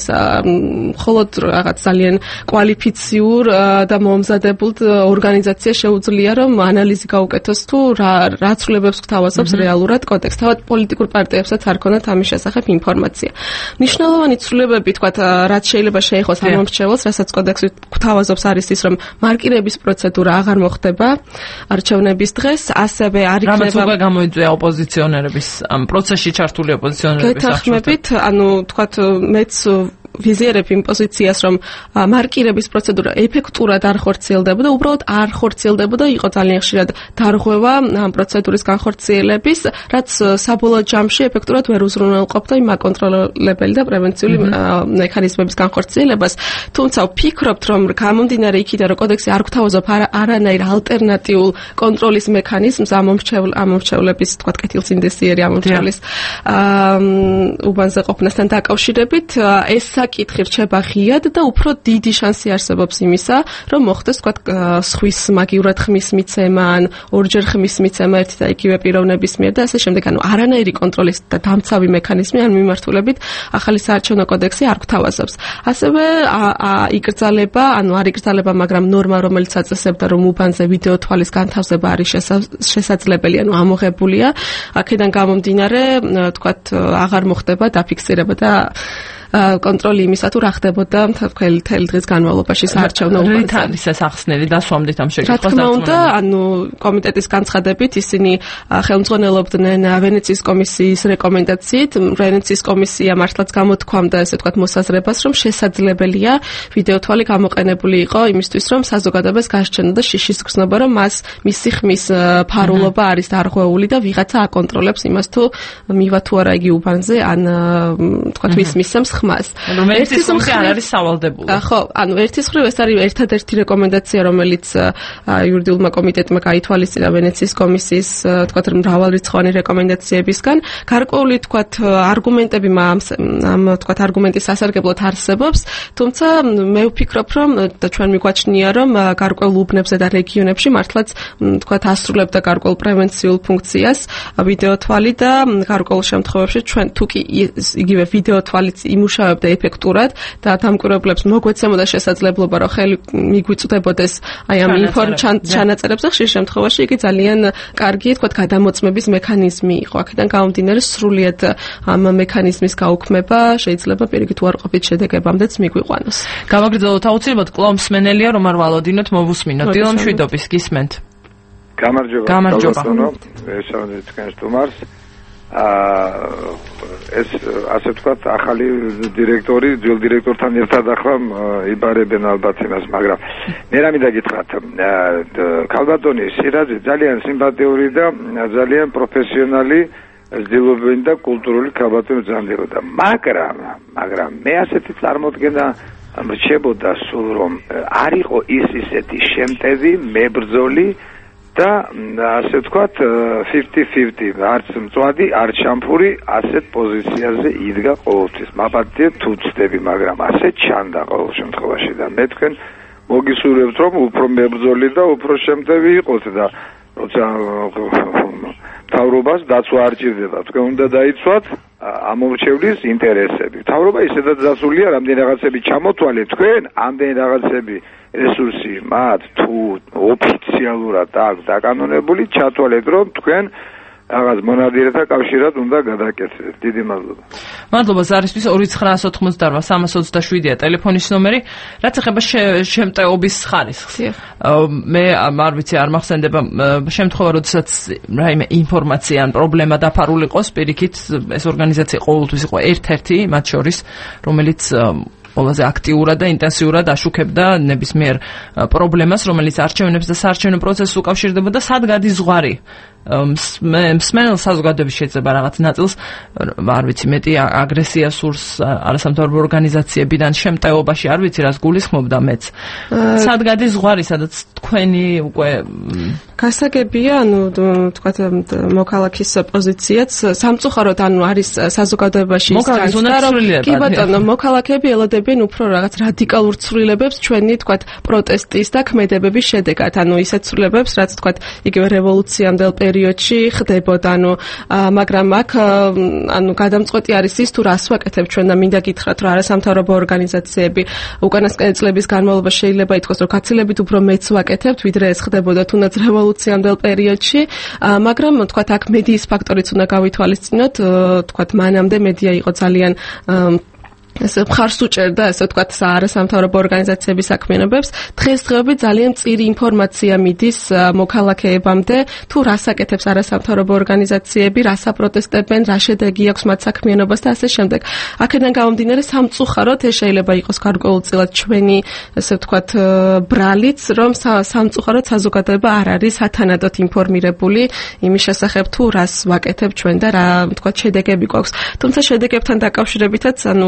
Speaker 19: მხოლოდ რაღაც ძალიან კვალიფიციურ და მომზადებულ ორგანიზაციას შეუძლია რომ ანალიზი გაუკეთოს თუ რა რა ცვლილებებს გვთავაზობს რეალურად კოდექსი. თავად პოლიტიკურ პარტიებსაც არ ქონდათ ამის შესახებ ინფორმაცია. მნიშვნელოვანი ცვლილებები, თქვათ, რაც შეიძლება შეეხოს ამომრჩეველს, რასაც კოდექსი გვთავაზობს, არის ის, რომ მარკირების პროცედურა აღარ მოხდება არჩევნების დღეს, ასევე არ იქნება
Speaker 1: რამაც უკვე გამოიწვია ოპოზიციონერების ამ პროცესში ჩართული ოპოზიციონერების
Speaker 19: გეთანხმებით, ანუ თქვათ მეც ვიზიერებ იმ პოზიციას, რომ მარკირების პროცედურა ეფექტურად არ ხორციელდებოდა, უბრალოდ არ ხორციელდებოდა, იყო ძალიან ხშირად დარღვევა ამ პროცედურის განხორციელების, რაც საბოლოო ჯამში ეფექტურად ვერ უზრუნველყოფდა იმ აკონტროლებელი და პრევენციული მექანიზმების განხორციელებას. თუმცა ვფიქრობთ, რომ გამომდინარე იქიდან, რომ კოდექსი არ გვთავაზობ არანაირ ალტერნატიულ კონტროლის მექანიზმს ამომრჩევლების, თქვათ, კეთილსინდისიერი ამომრჩევლის უბანზე ყოფნასთან დაკავშირებით, ეს საკითხი რჩება ღიად და უფრო დიდი შანსი არსებობს იმისა, რომ მოხდეს, თქვათ, სხვის მაგივრად ხმის მიცემა ან ორჯერ ხმის მიცემა ერთი და იგივე პიროვნების მიერ და ასე შემდეგ. ანუ არანაირი კონტროლის და დამცავი მექანიზმი ან მიმართულებით ახალი საარჩევნო კოდექსი არ გვთავაზობს. ასევე იკრძალება, ანუ არ იკრძალება, მაგრამ ნორმა, რომელიც აწესებდა, რომ უბანზე ვიდეო თვალის განთავსება არის შესაძლებელი, ანუ ამოღებულია, აქედან გამომდინარე, თქვათ, აღარ მოხდება დაფიქსირება და კონტროლი იმისა თუ რა ხდებოდა მთელი დღის განმავლობაში საარჩევნო უბანზე.
Speaker 1: რით არის ეს ახსნელი დასვამდით ამ შეკითხვას?
Speaker 19: რა თქმა უნდა, ანუ კომიტეტის განცხადებით ისინი ხელმძღვანელობდნენ ვენეციის კომისიის რეკომენდაციით. ვენეციის კომისია მართლაც გამოთქვამდა, ესე ვთქვათ, მოსაზრებას, რომ შესაძლებელია ვიდეო თვალი გამოყენებული იყო იმისთვის, რომ საზოგადოებას გააჩნდა შიშის გრძნობა, რომ მას მისი ხმის ფარულობა არის დარღვეული და ვიღაცა აკონტროლებს იმას თუ მივა თუ არა იგი უბანზე, ან ვთქვათ, ვის მისცემს ხმას.
Speaker 1: ერთის მხრივ არ არის სავალდებულო.
Speaker 19: ხო, ანუ ერთის მხრივ ეს არის ერთადერთი რეკომენდაცია, რომელიც იურიდიულმა კომიტეტმა გაითვალისწინა ვენეციის კომისიის, თქვათ, მრავალრიცხოვანი რეკომენდაციებისგან. გარკვეული, თქვათ, არგუმენტები ამ, თქვათ, არგუმენტის სასარგებლოდ არსებობს, თუმცა მე ვფიქრობ, რომ და ჩვენ მიგვაჩნია, რომ გარკვეულ უბნებზე და რეგიონებში მართლაც, თქვათ, ასრულებდა გარკვეულ პრევენციულ ფუნქციას ვიდეო თვალი და გარკვეულ შემთხვევებში ჩვენ თუ კი იგივე ვიდეო თვალიც იმუშავებდა იმუშავებდა ეფექტურად და დამკვირვებლებს მოგვეცემოდა შესაძლებლობა რომ ხელი მიგვიწვდებოდეს აი ამ ინფორმაციას ჩანაწერებზე ხშირ შემთხვევაში იგი ძალიან კარგი თქვა გადამოწმების მექანიზმი იყო. აქედან გამომდინარე სრულიად ამ მექანიზმის გაუქმება შეიძლება პირიქით უარყოფით შედეგებამდეც მიგვიყვანოს.
Speaker 1: გამაგრძელოთ აუცილებლად კლავ მსმენელია რომ არ ვალოდინოთ მოვუსმინოთ. დილო მშვიდობის გისმენთ.
Speaker 20: გამარჯობა.
Speaker 1: გამარჯობა.
Speaker 20: ესაუბრეთ თქვენს სტუმარს. აა ეს ასე ვთქვათ ახალი დირექტორი ძველ დირექტორთან ერთად ახლა იბარებენ ალბათ იმას, მაგრამ მე რა მინდა გითხრათ, ქალბატონი სირაძე ძალიან სიმპათიური და ძალიან პროფესიონალი ძილობენ და კულტურული ქალბატონი ძანდებოდა, მაგრამ მაგრამ მე ასეთი წარმოდგენა რჩებოდა სულ რომ არ იყო ის ისეთი შემტევი მებრძოლი და ასე ვთქვათ fifty fifty არც მწვადი, არც შამფური ასეთ პოზიციაზე იდგა ყოველთვის. მაპატია თუ ცდები, მაგრამ ასე ჩანდა ყოველ შემთხვევაში და მე თქვენ მოგისურვებთ რომ უფრო მებრძოლი და უფრო შემტევი იყოთ და როცა თავრობას დაცვა არ ჭირდება. თქვენ უნდა დაიცვათ ამორჩევლის ინტერესები. თავრობა ისედაც დასულია, რამდენი რაღაცები ჩამოთვალეთ თქვენ, ამდენი რაღაცები რესურსი მათ თუ ოფიციალურად აქვს დაკანონებული, ჩათვალეთ რომ თქვენ რაღაც მონადირეთა კავშირად უნდა გადაკეთდეთ. დიდი მადლობა.
Speaker 1: მადლობა ზარისთვის ორი ცხრაასი ოცდაოთხმოცდარბა სამას ოცდაშვიდია ტელეფონის ნომერი. რაც ეხება შემტეობის ხარისხს. მე არ ვიცი, არ მახსენდება შემთხვევა, როდესაც რაიმე ინფორმაცია ან პრობლემა დაფარული იყოს, პირიქით ეს ორგანიზაცია ყოველთვის იყო ერთ-ერთი მათ შორის, რომელიც ყველაზე აქტიურად და ინტენსიურად აშუქებდა ნებისმიერ პრობლემას, რომელიც არჩევნებს და საარჩევნო პროცესს უკავშირდებოდა. სად გადის ზღვარი? მსმენელ საზოგადოების შეიძლება რაღაც ნაწილს არ ვიცი მეტი აგრესია სურს არასამთავრობო ორგანიზაციებიდან შემტეობაში, არ ვიცი რას გულისხმობდა მეც. სად გადის ზღვარი, სადაც თქვენი უკვე
Speaker 19: გასაგებია, ანუ თქვათ მოქალაქის პოზიციაც სამწუხაროდ ანუ არის საზოგადოებაში ის რომ კი ბატონო მოქალაქეები ელოდებიან უფრო რაღაც რადიკალურ ცვლილებებს ჩვენი თქვათ პროტესტის და ქმედებების შედეგად, ანუ ისეთ ცვლილებებს, რაც თქვათ იგივე რევოლუციამდელ პერიოდში ხდებოდა, ანუ მაგრამ აქ ანუ გადამწყვეტი არის ის თუ რას ვაკეთებ ჩვენ და მინდა გითხრათ რომ არასამთავრობო ორგანიზაციები უკანასკნელი წლების განმავლობაში შეიძლება ითქვას რომ გაცილებით უფრო მეც ვაკეთებთ ვიდრე ეს ხდებოდა თუნდაც რევოლუციამდელ პერიოდში, მაგრამ თქვათ აქ მედიის ფაქტორიც უნდა გავითვალისწინოთ, თქვათ მანამდე მედია იყო ძალიან ესე მხარს უჭერდა, ესე ვთქვათ, არასამთავრობო ორგანიზაციების საქმიანობებს. დღესდღეობით ძალიან მწირი ინფორმაცია მიდის მოქალაქეებამდე, თუ რას აკეთებს არასამთავრობო ორგანიზაციები, რას აპროტესტებენ, რა შედეგი აქვს მათ საქმიანობას და ასე შემდეგ. აქედან გამომდინარე, სამწუხაროდ ეს შეიძლება იყოს გარკვეულწილად ჩვენი, ესე ვთქვათ, ბრალიც, რომ სამწუხაროდ საზოგადოება არ არის ათანადოდ ინფორმირებული იმის შესახებ, თუ რას ვაკეთებ ჩვენ და რა, ვთქვათ, შედეგები გვაქვს. თუმცა შედეგებთან დაკავშირებითაც, ანუ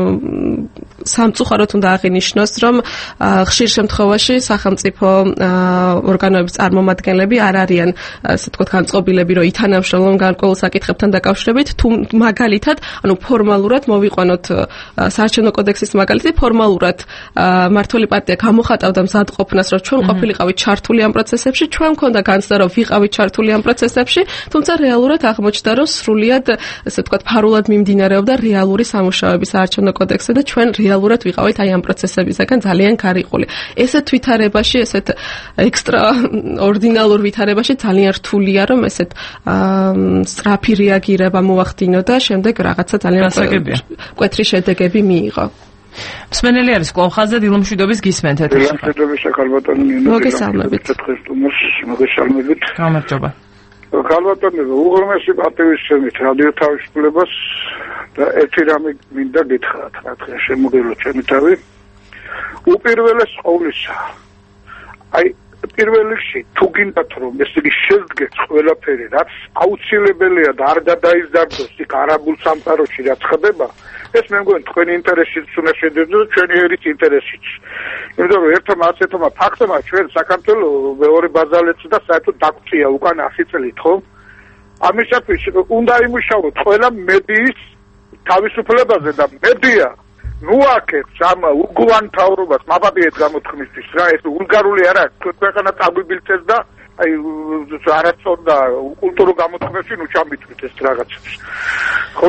Speaker 19: სამწუხაროდ უნდა აღინიშნოს, რომ ხშირ შემთხვევაში სახელმწიფო ორგანოების წარმომადგენლები არ არიან, ასე ვთქვათ, განწყობილები, რომ ითანამშრომლონ გარკვეულ საკითხებთან დაკავშირებით, თუ მაგალითად, ანუ ფორმალურად მოვიყვანოთ საარჩევნო კოდექსის მაგალითი, ფორმალურად მმართველი პარტია გამოხატავდა მზადყოფნას, რომ ჩვენ ყოფილიყავით ჩართული ამ პროცესებში, ჩვენ მქონდა განცდა, რომ ვიყავით ჩართული ამ პროცესებში, თუმცა რეალურად აღმოჩნდა, რომ სრულიად, ასე ვთქვათ, ფარულად მიმდინარეობდა რეალური სამუშაოები საარჩევნო კოდექსზე და ჩვენ რეალურად ვიყავით აი ამ პროცესებისგან ძალიან გარიყული. ესეთ ვითარებაში, ესეთ ექსტრა ორდინალურ ვითარებაში ძალიან რთულია, რომ ესეთ სწრაფი რეაგირება მოახდინო და შემდეგ რაღაცა ძალიან მკვეთრი შედეგები მიიღო.
Speaker 1: მსმენელი არის კვლავ ხაზზე, დილომშვიდობის გისმენთ ეთერში.
Speaker 20: დილომშვიდობის ქალბატონი ნინო.
Speaker 19: მოგესალმებით.
Speaker 20: მოგესალმებით.
Speaker 1: გამარჯობა.
Speaker 20: ქალბატონო, უღრმესი პატივისცემით რადიო თავისუფლებას და ერთი რამე მინდა გითხრათ, რა თქმა შემოგელო ჩემი თავი. უპირველეს ყოვლისა, აი პირველ რიგში თუ გინდათ რომ ეს იგი შედგეს ყველაფერი, რაც აუცილებელია და არ გადაიზარდოს იქ არაბულ სამყაროში რაც ხდება, ეს მე მგონი თქვენი ინტერესიც უნდა შედიოდეს და ჩვენი ერის ინტერესიც. იმიტომ რომ ერთმა ასეთმა ფაქტმა ჩვენ საქართველოს მეორე ბაზალეთს და საერთოდ დაგწია უკან ასი წლით, ხო? ამისათვის უნდა იმუშაოთ ყველა მედიის თავისუფლებაზე და მედია ნუ აქებს ამ უგუან თავრობას მაბადიეთ გამოთქმისთვის რა, ეს ვულგარული არა, ქვეყანა წაგვიბილწეს და აი არასწორ და კულტურულ გამოთქმებში ნუ ჩამიწვით ეს რაღაცებს. ხო და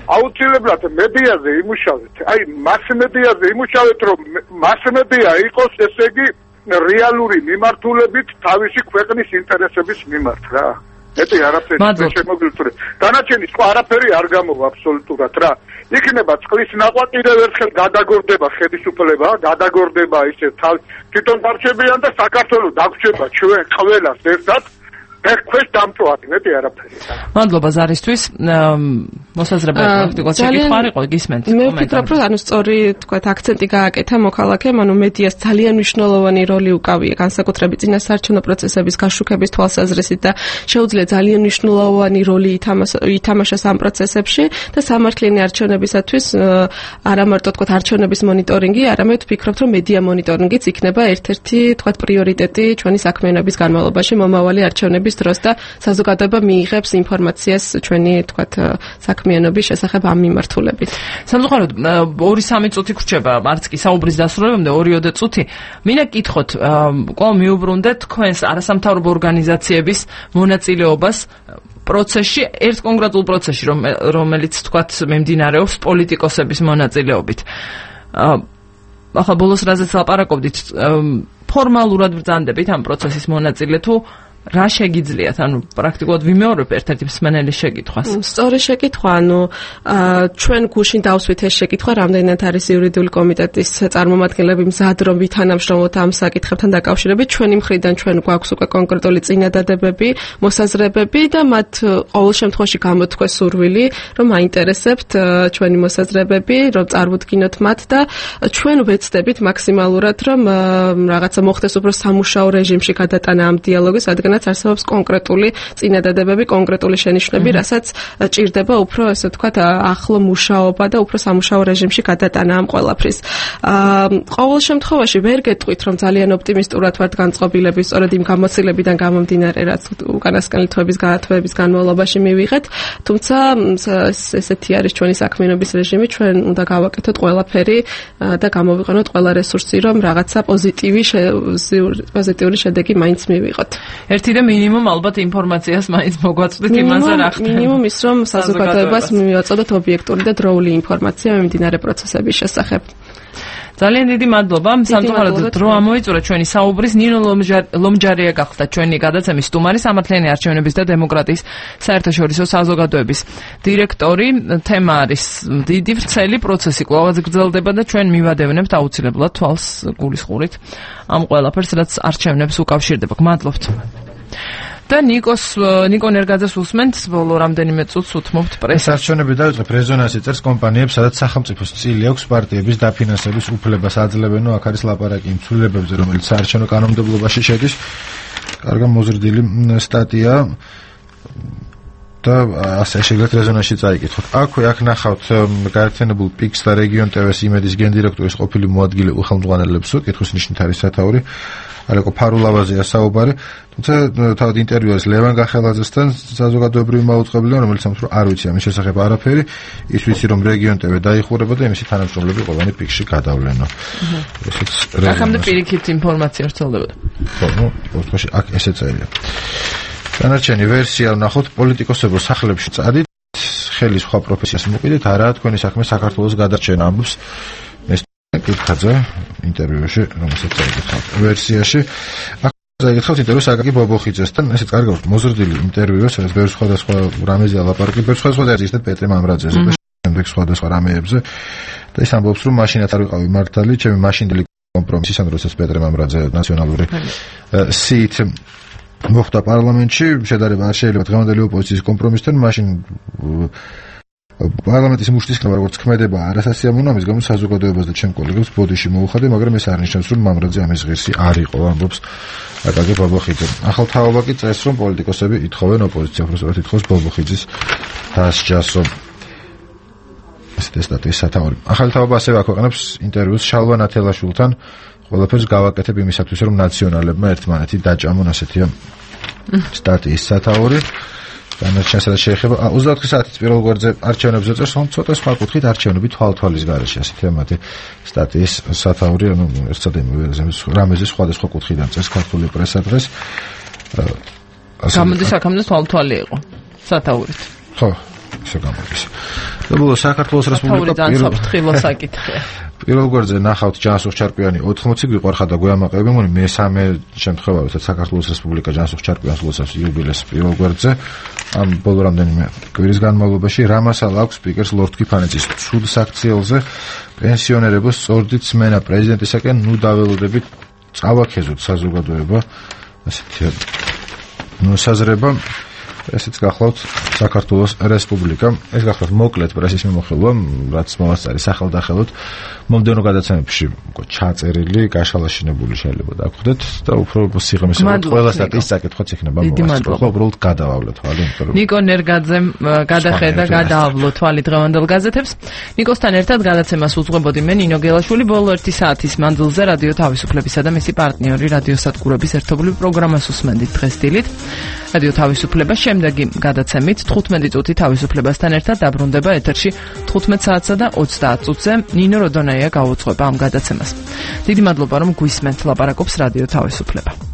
Speaker 9: აუცილებლად მედიაზე იმუშავეთ. აი, მას მედიაზე იმუშავეთ, რომ მას მედია იყოს, ესე იგი, რეალური მიმართულებით თავისი ქვეყნის ინტერესების მიმართ რა. მეტი არაფერი შემოგვიწურე. დანარჩენი სხვა არაფერი არ გამოვა აბსოლუტურად რა. იქნება წყლის ნაყვა კიდევ ერთხელ გადაგორდება ხელისუფლება, გადაგორდება ისე თვითონ დარჩებიან და საქართველოს დაგვრჩება ჩვენ ყველას ერთად. ეხქვეს დამწვარი, მეტი არაფერი.
Speaker 1: მადლობა ზარისთვის. მოსაზრება პრაქტიკულად შეკითხვა არ იყო, გისმენთ.
Speaker 19: მე ვფიქრობ, რომ ანუ სწორი, თქვათ, აქცენტი გააკეთა მოქალაქემ, ანუ მედიას ძალიან მნიშვნელოვანი როლი უკავია განსაკუთრებით წინასაარჩევნო პროცესების გაშუქების თვალსაზრისით და შეუძლია ძალიან მნიშვნელოვანი როლი ითამაშოს ამ პროცესებში და სამართლიანი არჩევნებისათვის არა მარტო თქვათ არჩევნების მონიტორინგი, არამედ ვფიქრობ, რომ მედია მონიტორინგიც იქნება ერთ-ერთი თქვათ პრიორიტეტი ჩვენი საქმიანობის განმავლობაში მომავალი არჩევნების დროს და საზოგადოება მიიღებს ინფორმაციას ჩვენი თქვათ საქმიანობის შესახებ ამ მიმართულებით.
Speaker 1: სამწუხაროდ ორი სამი წუთი გრჩება არც კი საუბრის დასრულებამდე ორი-ოცი წუთი. მინდა გითხოთ, კვლავ მიუბრუნდეთ თქვენს არასამთავრობო ორგანიზაციების მონაწილეობას პროცესში, ერთ კონკრეტულ პროცესში, რომელიც თქვათ მიმდინარეობს პოლიტიკოსების მონაწილეობით. ახლა ბოლოს რაზეც ლაპარაკობდით, ფორმალურად ბრძანდებით ამ პროცესის მონაწილე თუ რა შეგიძლიათ, ანუ პრაქტიკულად ვიმეორებ ერთ-ერთი მსმენელის შეკითხვას.
Speaker 19: სწორი შეკითხვა, ანუ ჩვენ გუშინ დავსვით ეს შეკითხვა, რამდენად არის იურიდიული კომიტეტის წარმომადგენლები მზად რომ ვითანამშრომლოთ ამ საკითხებთან დაკავშირებით. ჩვენი მხრიდან ჩვენ გვაქვს უკვე კონკრეტული წინადადებები, მოსაზრებები და მათ ყოველ შემთხვევაში გამოთქვეს სურვილი, რომ აინტერესებთ ჩვენი მოსაზრებები, რომ წარმოვდგინოთ მათ და ჩვენ ვეცდებით მაქსიმალურად, რომ რაღაცა მოხდეს უფრო სამუშაო რეჟიმში გადატანა ამ დიალოგის, რადგან არსებობს კონკრეტული წინადადებები, კონკრეტული შენიშვნები, რასაც ჭირდება უფრო, ესე ვთქვათ, ახლო მუშაობა და უფრო სამუშაო რეჟიმში გადატანა ამ ყველაფრის. ყოველ შემთხვევაში ვერ გეტყვით, რომ ძალიან ოპტიმისტურად ვართ განწყობილები, სწორედ იმ გამოცდილებიდან გამომდინარე, რაც უკანასკნელი თვეების განათლების განმავლობაში მივიღეთ, თუმცა ესეთი არის ჩვენი საქმიანობის რეჟიმი, ჩვენ უნდა გავაკეთოთ ყველაფერი და გამოვიყენოთ ყველა რესურსი, რომ რაღაცა პოზიტივი პოზიტიური შედეგი მაინც მივიღოთ. ერთი და მინიმუმ ალბათ ინფორმაციას მაინც მოგვაწვდით იმაზე რა ხდება. მინიმუმ ის რომ საზოგადოებას მივაწოდოთ ობიექტური და დროული ინფორმაცია მიმდინარე პროცესების შესახებ. ძალიან დიდი მადლობა. სამწუხაროდ დრო ამოიწურა ჩვენი საუბრის. ნინო ლომჯარია გახდა ჩვენი გადაცემის სტუმარი, სამართლიანი არჩევნების და დემოკრატიის საერთაშორისო საზოგადოების დირექტორი. თემა არის დიდი ვრცელი პროცესი, კვლავაც გრძელდება და ჩვენ მივადევნებთ აუცილებლად თვალს გულისხმურით ამ ყველაფერს, რაც არჩევნებს უკავშირდება. გმადლობთ. და ნიკოს ნიკო ნერგაძეს უსმენთ, ბოლო რამდენიმე წუთს უთმობთ პრესას. არჩევნები დაიწყო რეზონანსი წერს კომპანიებს, სადაც სახელმწიფოს წილი აქვს პარტიების დაფინანსების უფლებას აძლევენ, აქ არის ლაპარაკი იმ ცვლილებებზე, რომელიც საარჩევნო კანონმდებლობაში შედის. კარგი მოზრდილი სტატია და ასე შეგიძლიათ რეზონანსში წაიკითხოთ. აქვე აქ ნახავთ გაერთიანებულ პიკს და რეგიონ ტე ვეს იმედის გენდირექტორის ყოფილი მოადგილე უხელმძღვანელებს, კითხვის ნიშნით არის სათაური. ალეკო ფარულავაზეა საუბარი, თუმცა თავად ინტერვიუ არის ლევან გახელაძესთან, საზოგადოებრივი მაუწყებლიდან, რომელიც ამბობს, რომ არ ვიცი ამის შესახებ არაფერი, ის ვიცი, რომ რეგიონ ტე ვე დაიხურება და იმისი თანამშრომლები ყველანი პიკში გადავლენო. ესეც
Speaker 1: ახამდე პირიქით ინფორმაცია ვრცელდებოდა.
Speaker 2: ხო, ნუ ოთხში აქ ესე წერია. დანარჩენი ვერსია ვნახოთ, პოლიტიკოსებო სახლებში წადით, ხელი სხვა პროფესიას მოკიდეთ, არაა თქვენი საქმე საქართველოს გადარჩენა, ამბობს კითხაძე ინტერვიუში, რომელსაც წაიკითხავთ ვერსიაში. აქ წაიკითხავთ ინტერვიუს აკაკი ბობოხიძესთან, ესეც კარგი მოზრდილი ინტერვიუა, სადაც ბევრ სხვადასხვა რამეზეა ლაპარაკი, ბევრ სხვადასხვა ზუსტად პეტრე მამრაძეზე და შემდეგ სხვადასხვა რამეებზე და ის ამბობს, რომ მაშინაც არ ვიყავი მართალი, ჩემი მაშინდელი კომპრომისი, სამ როდესაც პეტრე მამრაძე ნაციონალური სიით მოხდა პარლამენტში, შედარება არ შეიძლება დღევანდელი ოპოზიციის კომპრომისთან, მაშინ პარლამენტის მუშტისკენ როგორც ქმედება არასასიამოვნო, ამის გამო საზოგადოებას და ჩემ კოლეგებს ბოდიში მოუხადე, მაგრამ ეს არ ნიშნავს, რომ მამრაძე ამის ღირსი არ იყო, ამბობს აკაკი ბობოხიძე. ახალ თაობა კი წერს, რომ პოლიტიკოსები ითხოვენ ოპოზიციას, უბრალოდ ითხოვს ბობოხიძის დასჯასო. ეს სტატიის სათაური. ახალ თაობა ასევე აქვეყნებს ინტერვიუს შალვა ნათელაშვილთან, ყველაფერს გავაკეთებ იმისათვის, რომ ნაციონალებმა ერთმანეთი დაჭამონ, ასეთია სტატიის სათაური. განაჩენსაც შეეხება ოცდაოთხი საათის პირველ გვერდზე არჩევნებზე წერს, რომ ცოტა სხვა კუთხით არჩევნები თვალთვალის გარეშე, ასეთია მათი სტატიის სათაური, ანუ ერთსა და რამეზე სხვადასხვა კუთხიდან წერს ქართული პრესა დღეს.
Speaker 1: გამოდის აქამდე თვალთვალი იყო სათაურით.
Speaker 2: ხო, ისე გამოდის. ბოლოს საქართველოს რესპუბლიკა
Speaker 1: პირველ საკითხია.
Speaker 2: პირველ გვერდზე ნახავთ ჯანსუღ ჩარკვიანი ოთხმოცი გვიყვარხა და გვიამაყები, მგონი მესამე შემთხვევა, როდესაც საქართველოს რესპუბლიკა ჯანსუღ ჩარკვიანს ლოცავს იუბილეს პირველ გვერდზე. ამ ბოლო რამდენიმე კვირის განმავლობაში რა მასალა აქვს სპიკერს ლორდ ქიფანეძის ცუდ საქციელზე პენსიონერებს სწორდით სმენა პრეზიდენტისაკენ, ნუ დაველოდებით წავაქეზოთ საზოგადოება, ასეთი ნუ საზრება ესეც გახლავთ საქართველოს რესპუბლიკა. ეს გახლავთ მოკლედ პრესის მიმოხილვა, რაც მომასწარი სახელდახელოდ მომდევნო გადაცემებში ჩაწერილი, გაშალაშინებული შეიძლება დაგხვდეთ და უფრო სიღრმისეულად ყველა სტატიის საკითხიც იქნება მომასწრე. უბრალოდ გადავავლე თვალი, იმიტომ რომ
Speaker 1: ნიკო ნერგაძემ გადახედა, გადაავლო თვალი დღევანდელ გაზეთებს. ნიკოსთან ერთად გადაცემას უძღვებოდი მე ნინო გელაშვილი. ბოლო ერთი საათის მანძილზე რადიო თავისუფლებისა და მისი პარტნიორი რადიო სადგურების ერთობლივ პროგრამას უსმენდით დღეს დილით. რადიო თავისუფლება შემდეგი გადაცემით თხუთმეტი წუთი თავისუფლებასთან ერთად დაბრუნდება ეთერში თხუთმეტ საათსა და ოცდაათ წუთზე. ნინო როდონაია გაუძღვება ამ გადაცემას. დიდი მადლობა რომ გვისმენთ, ლაპარაკობს რადიო თავისუფლება.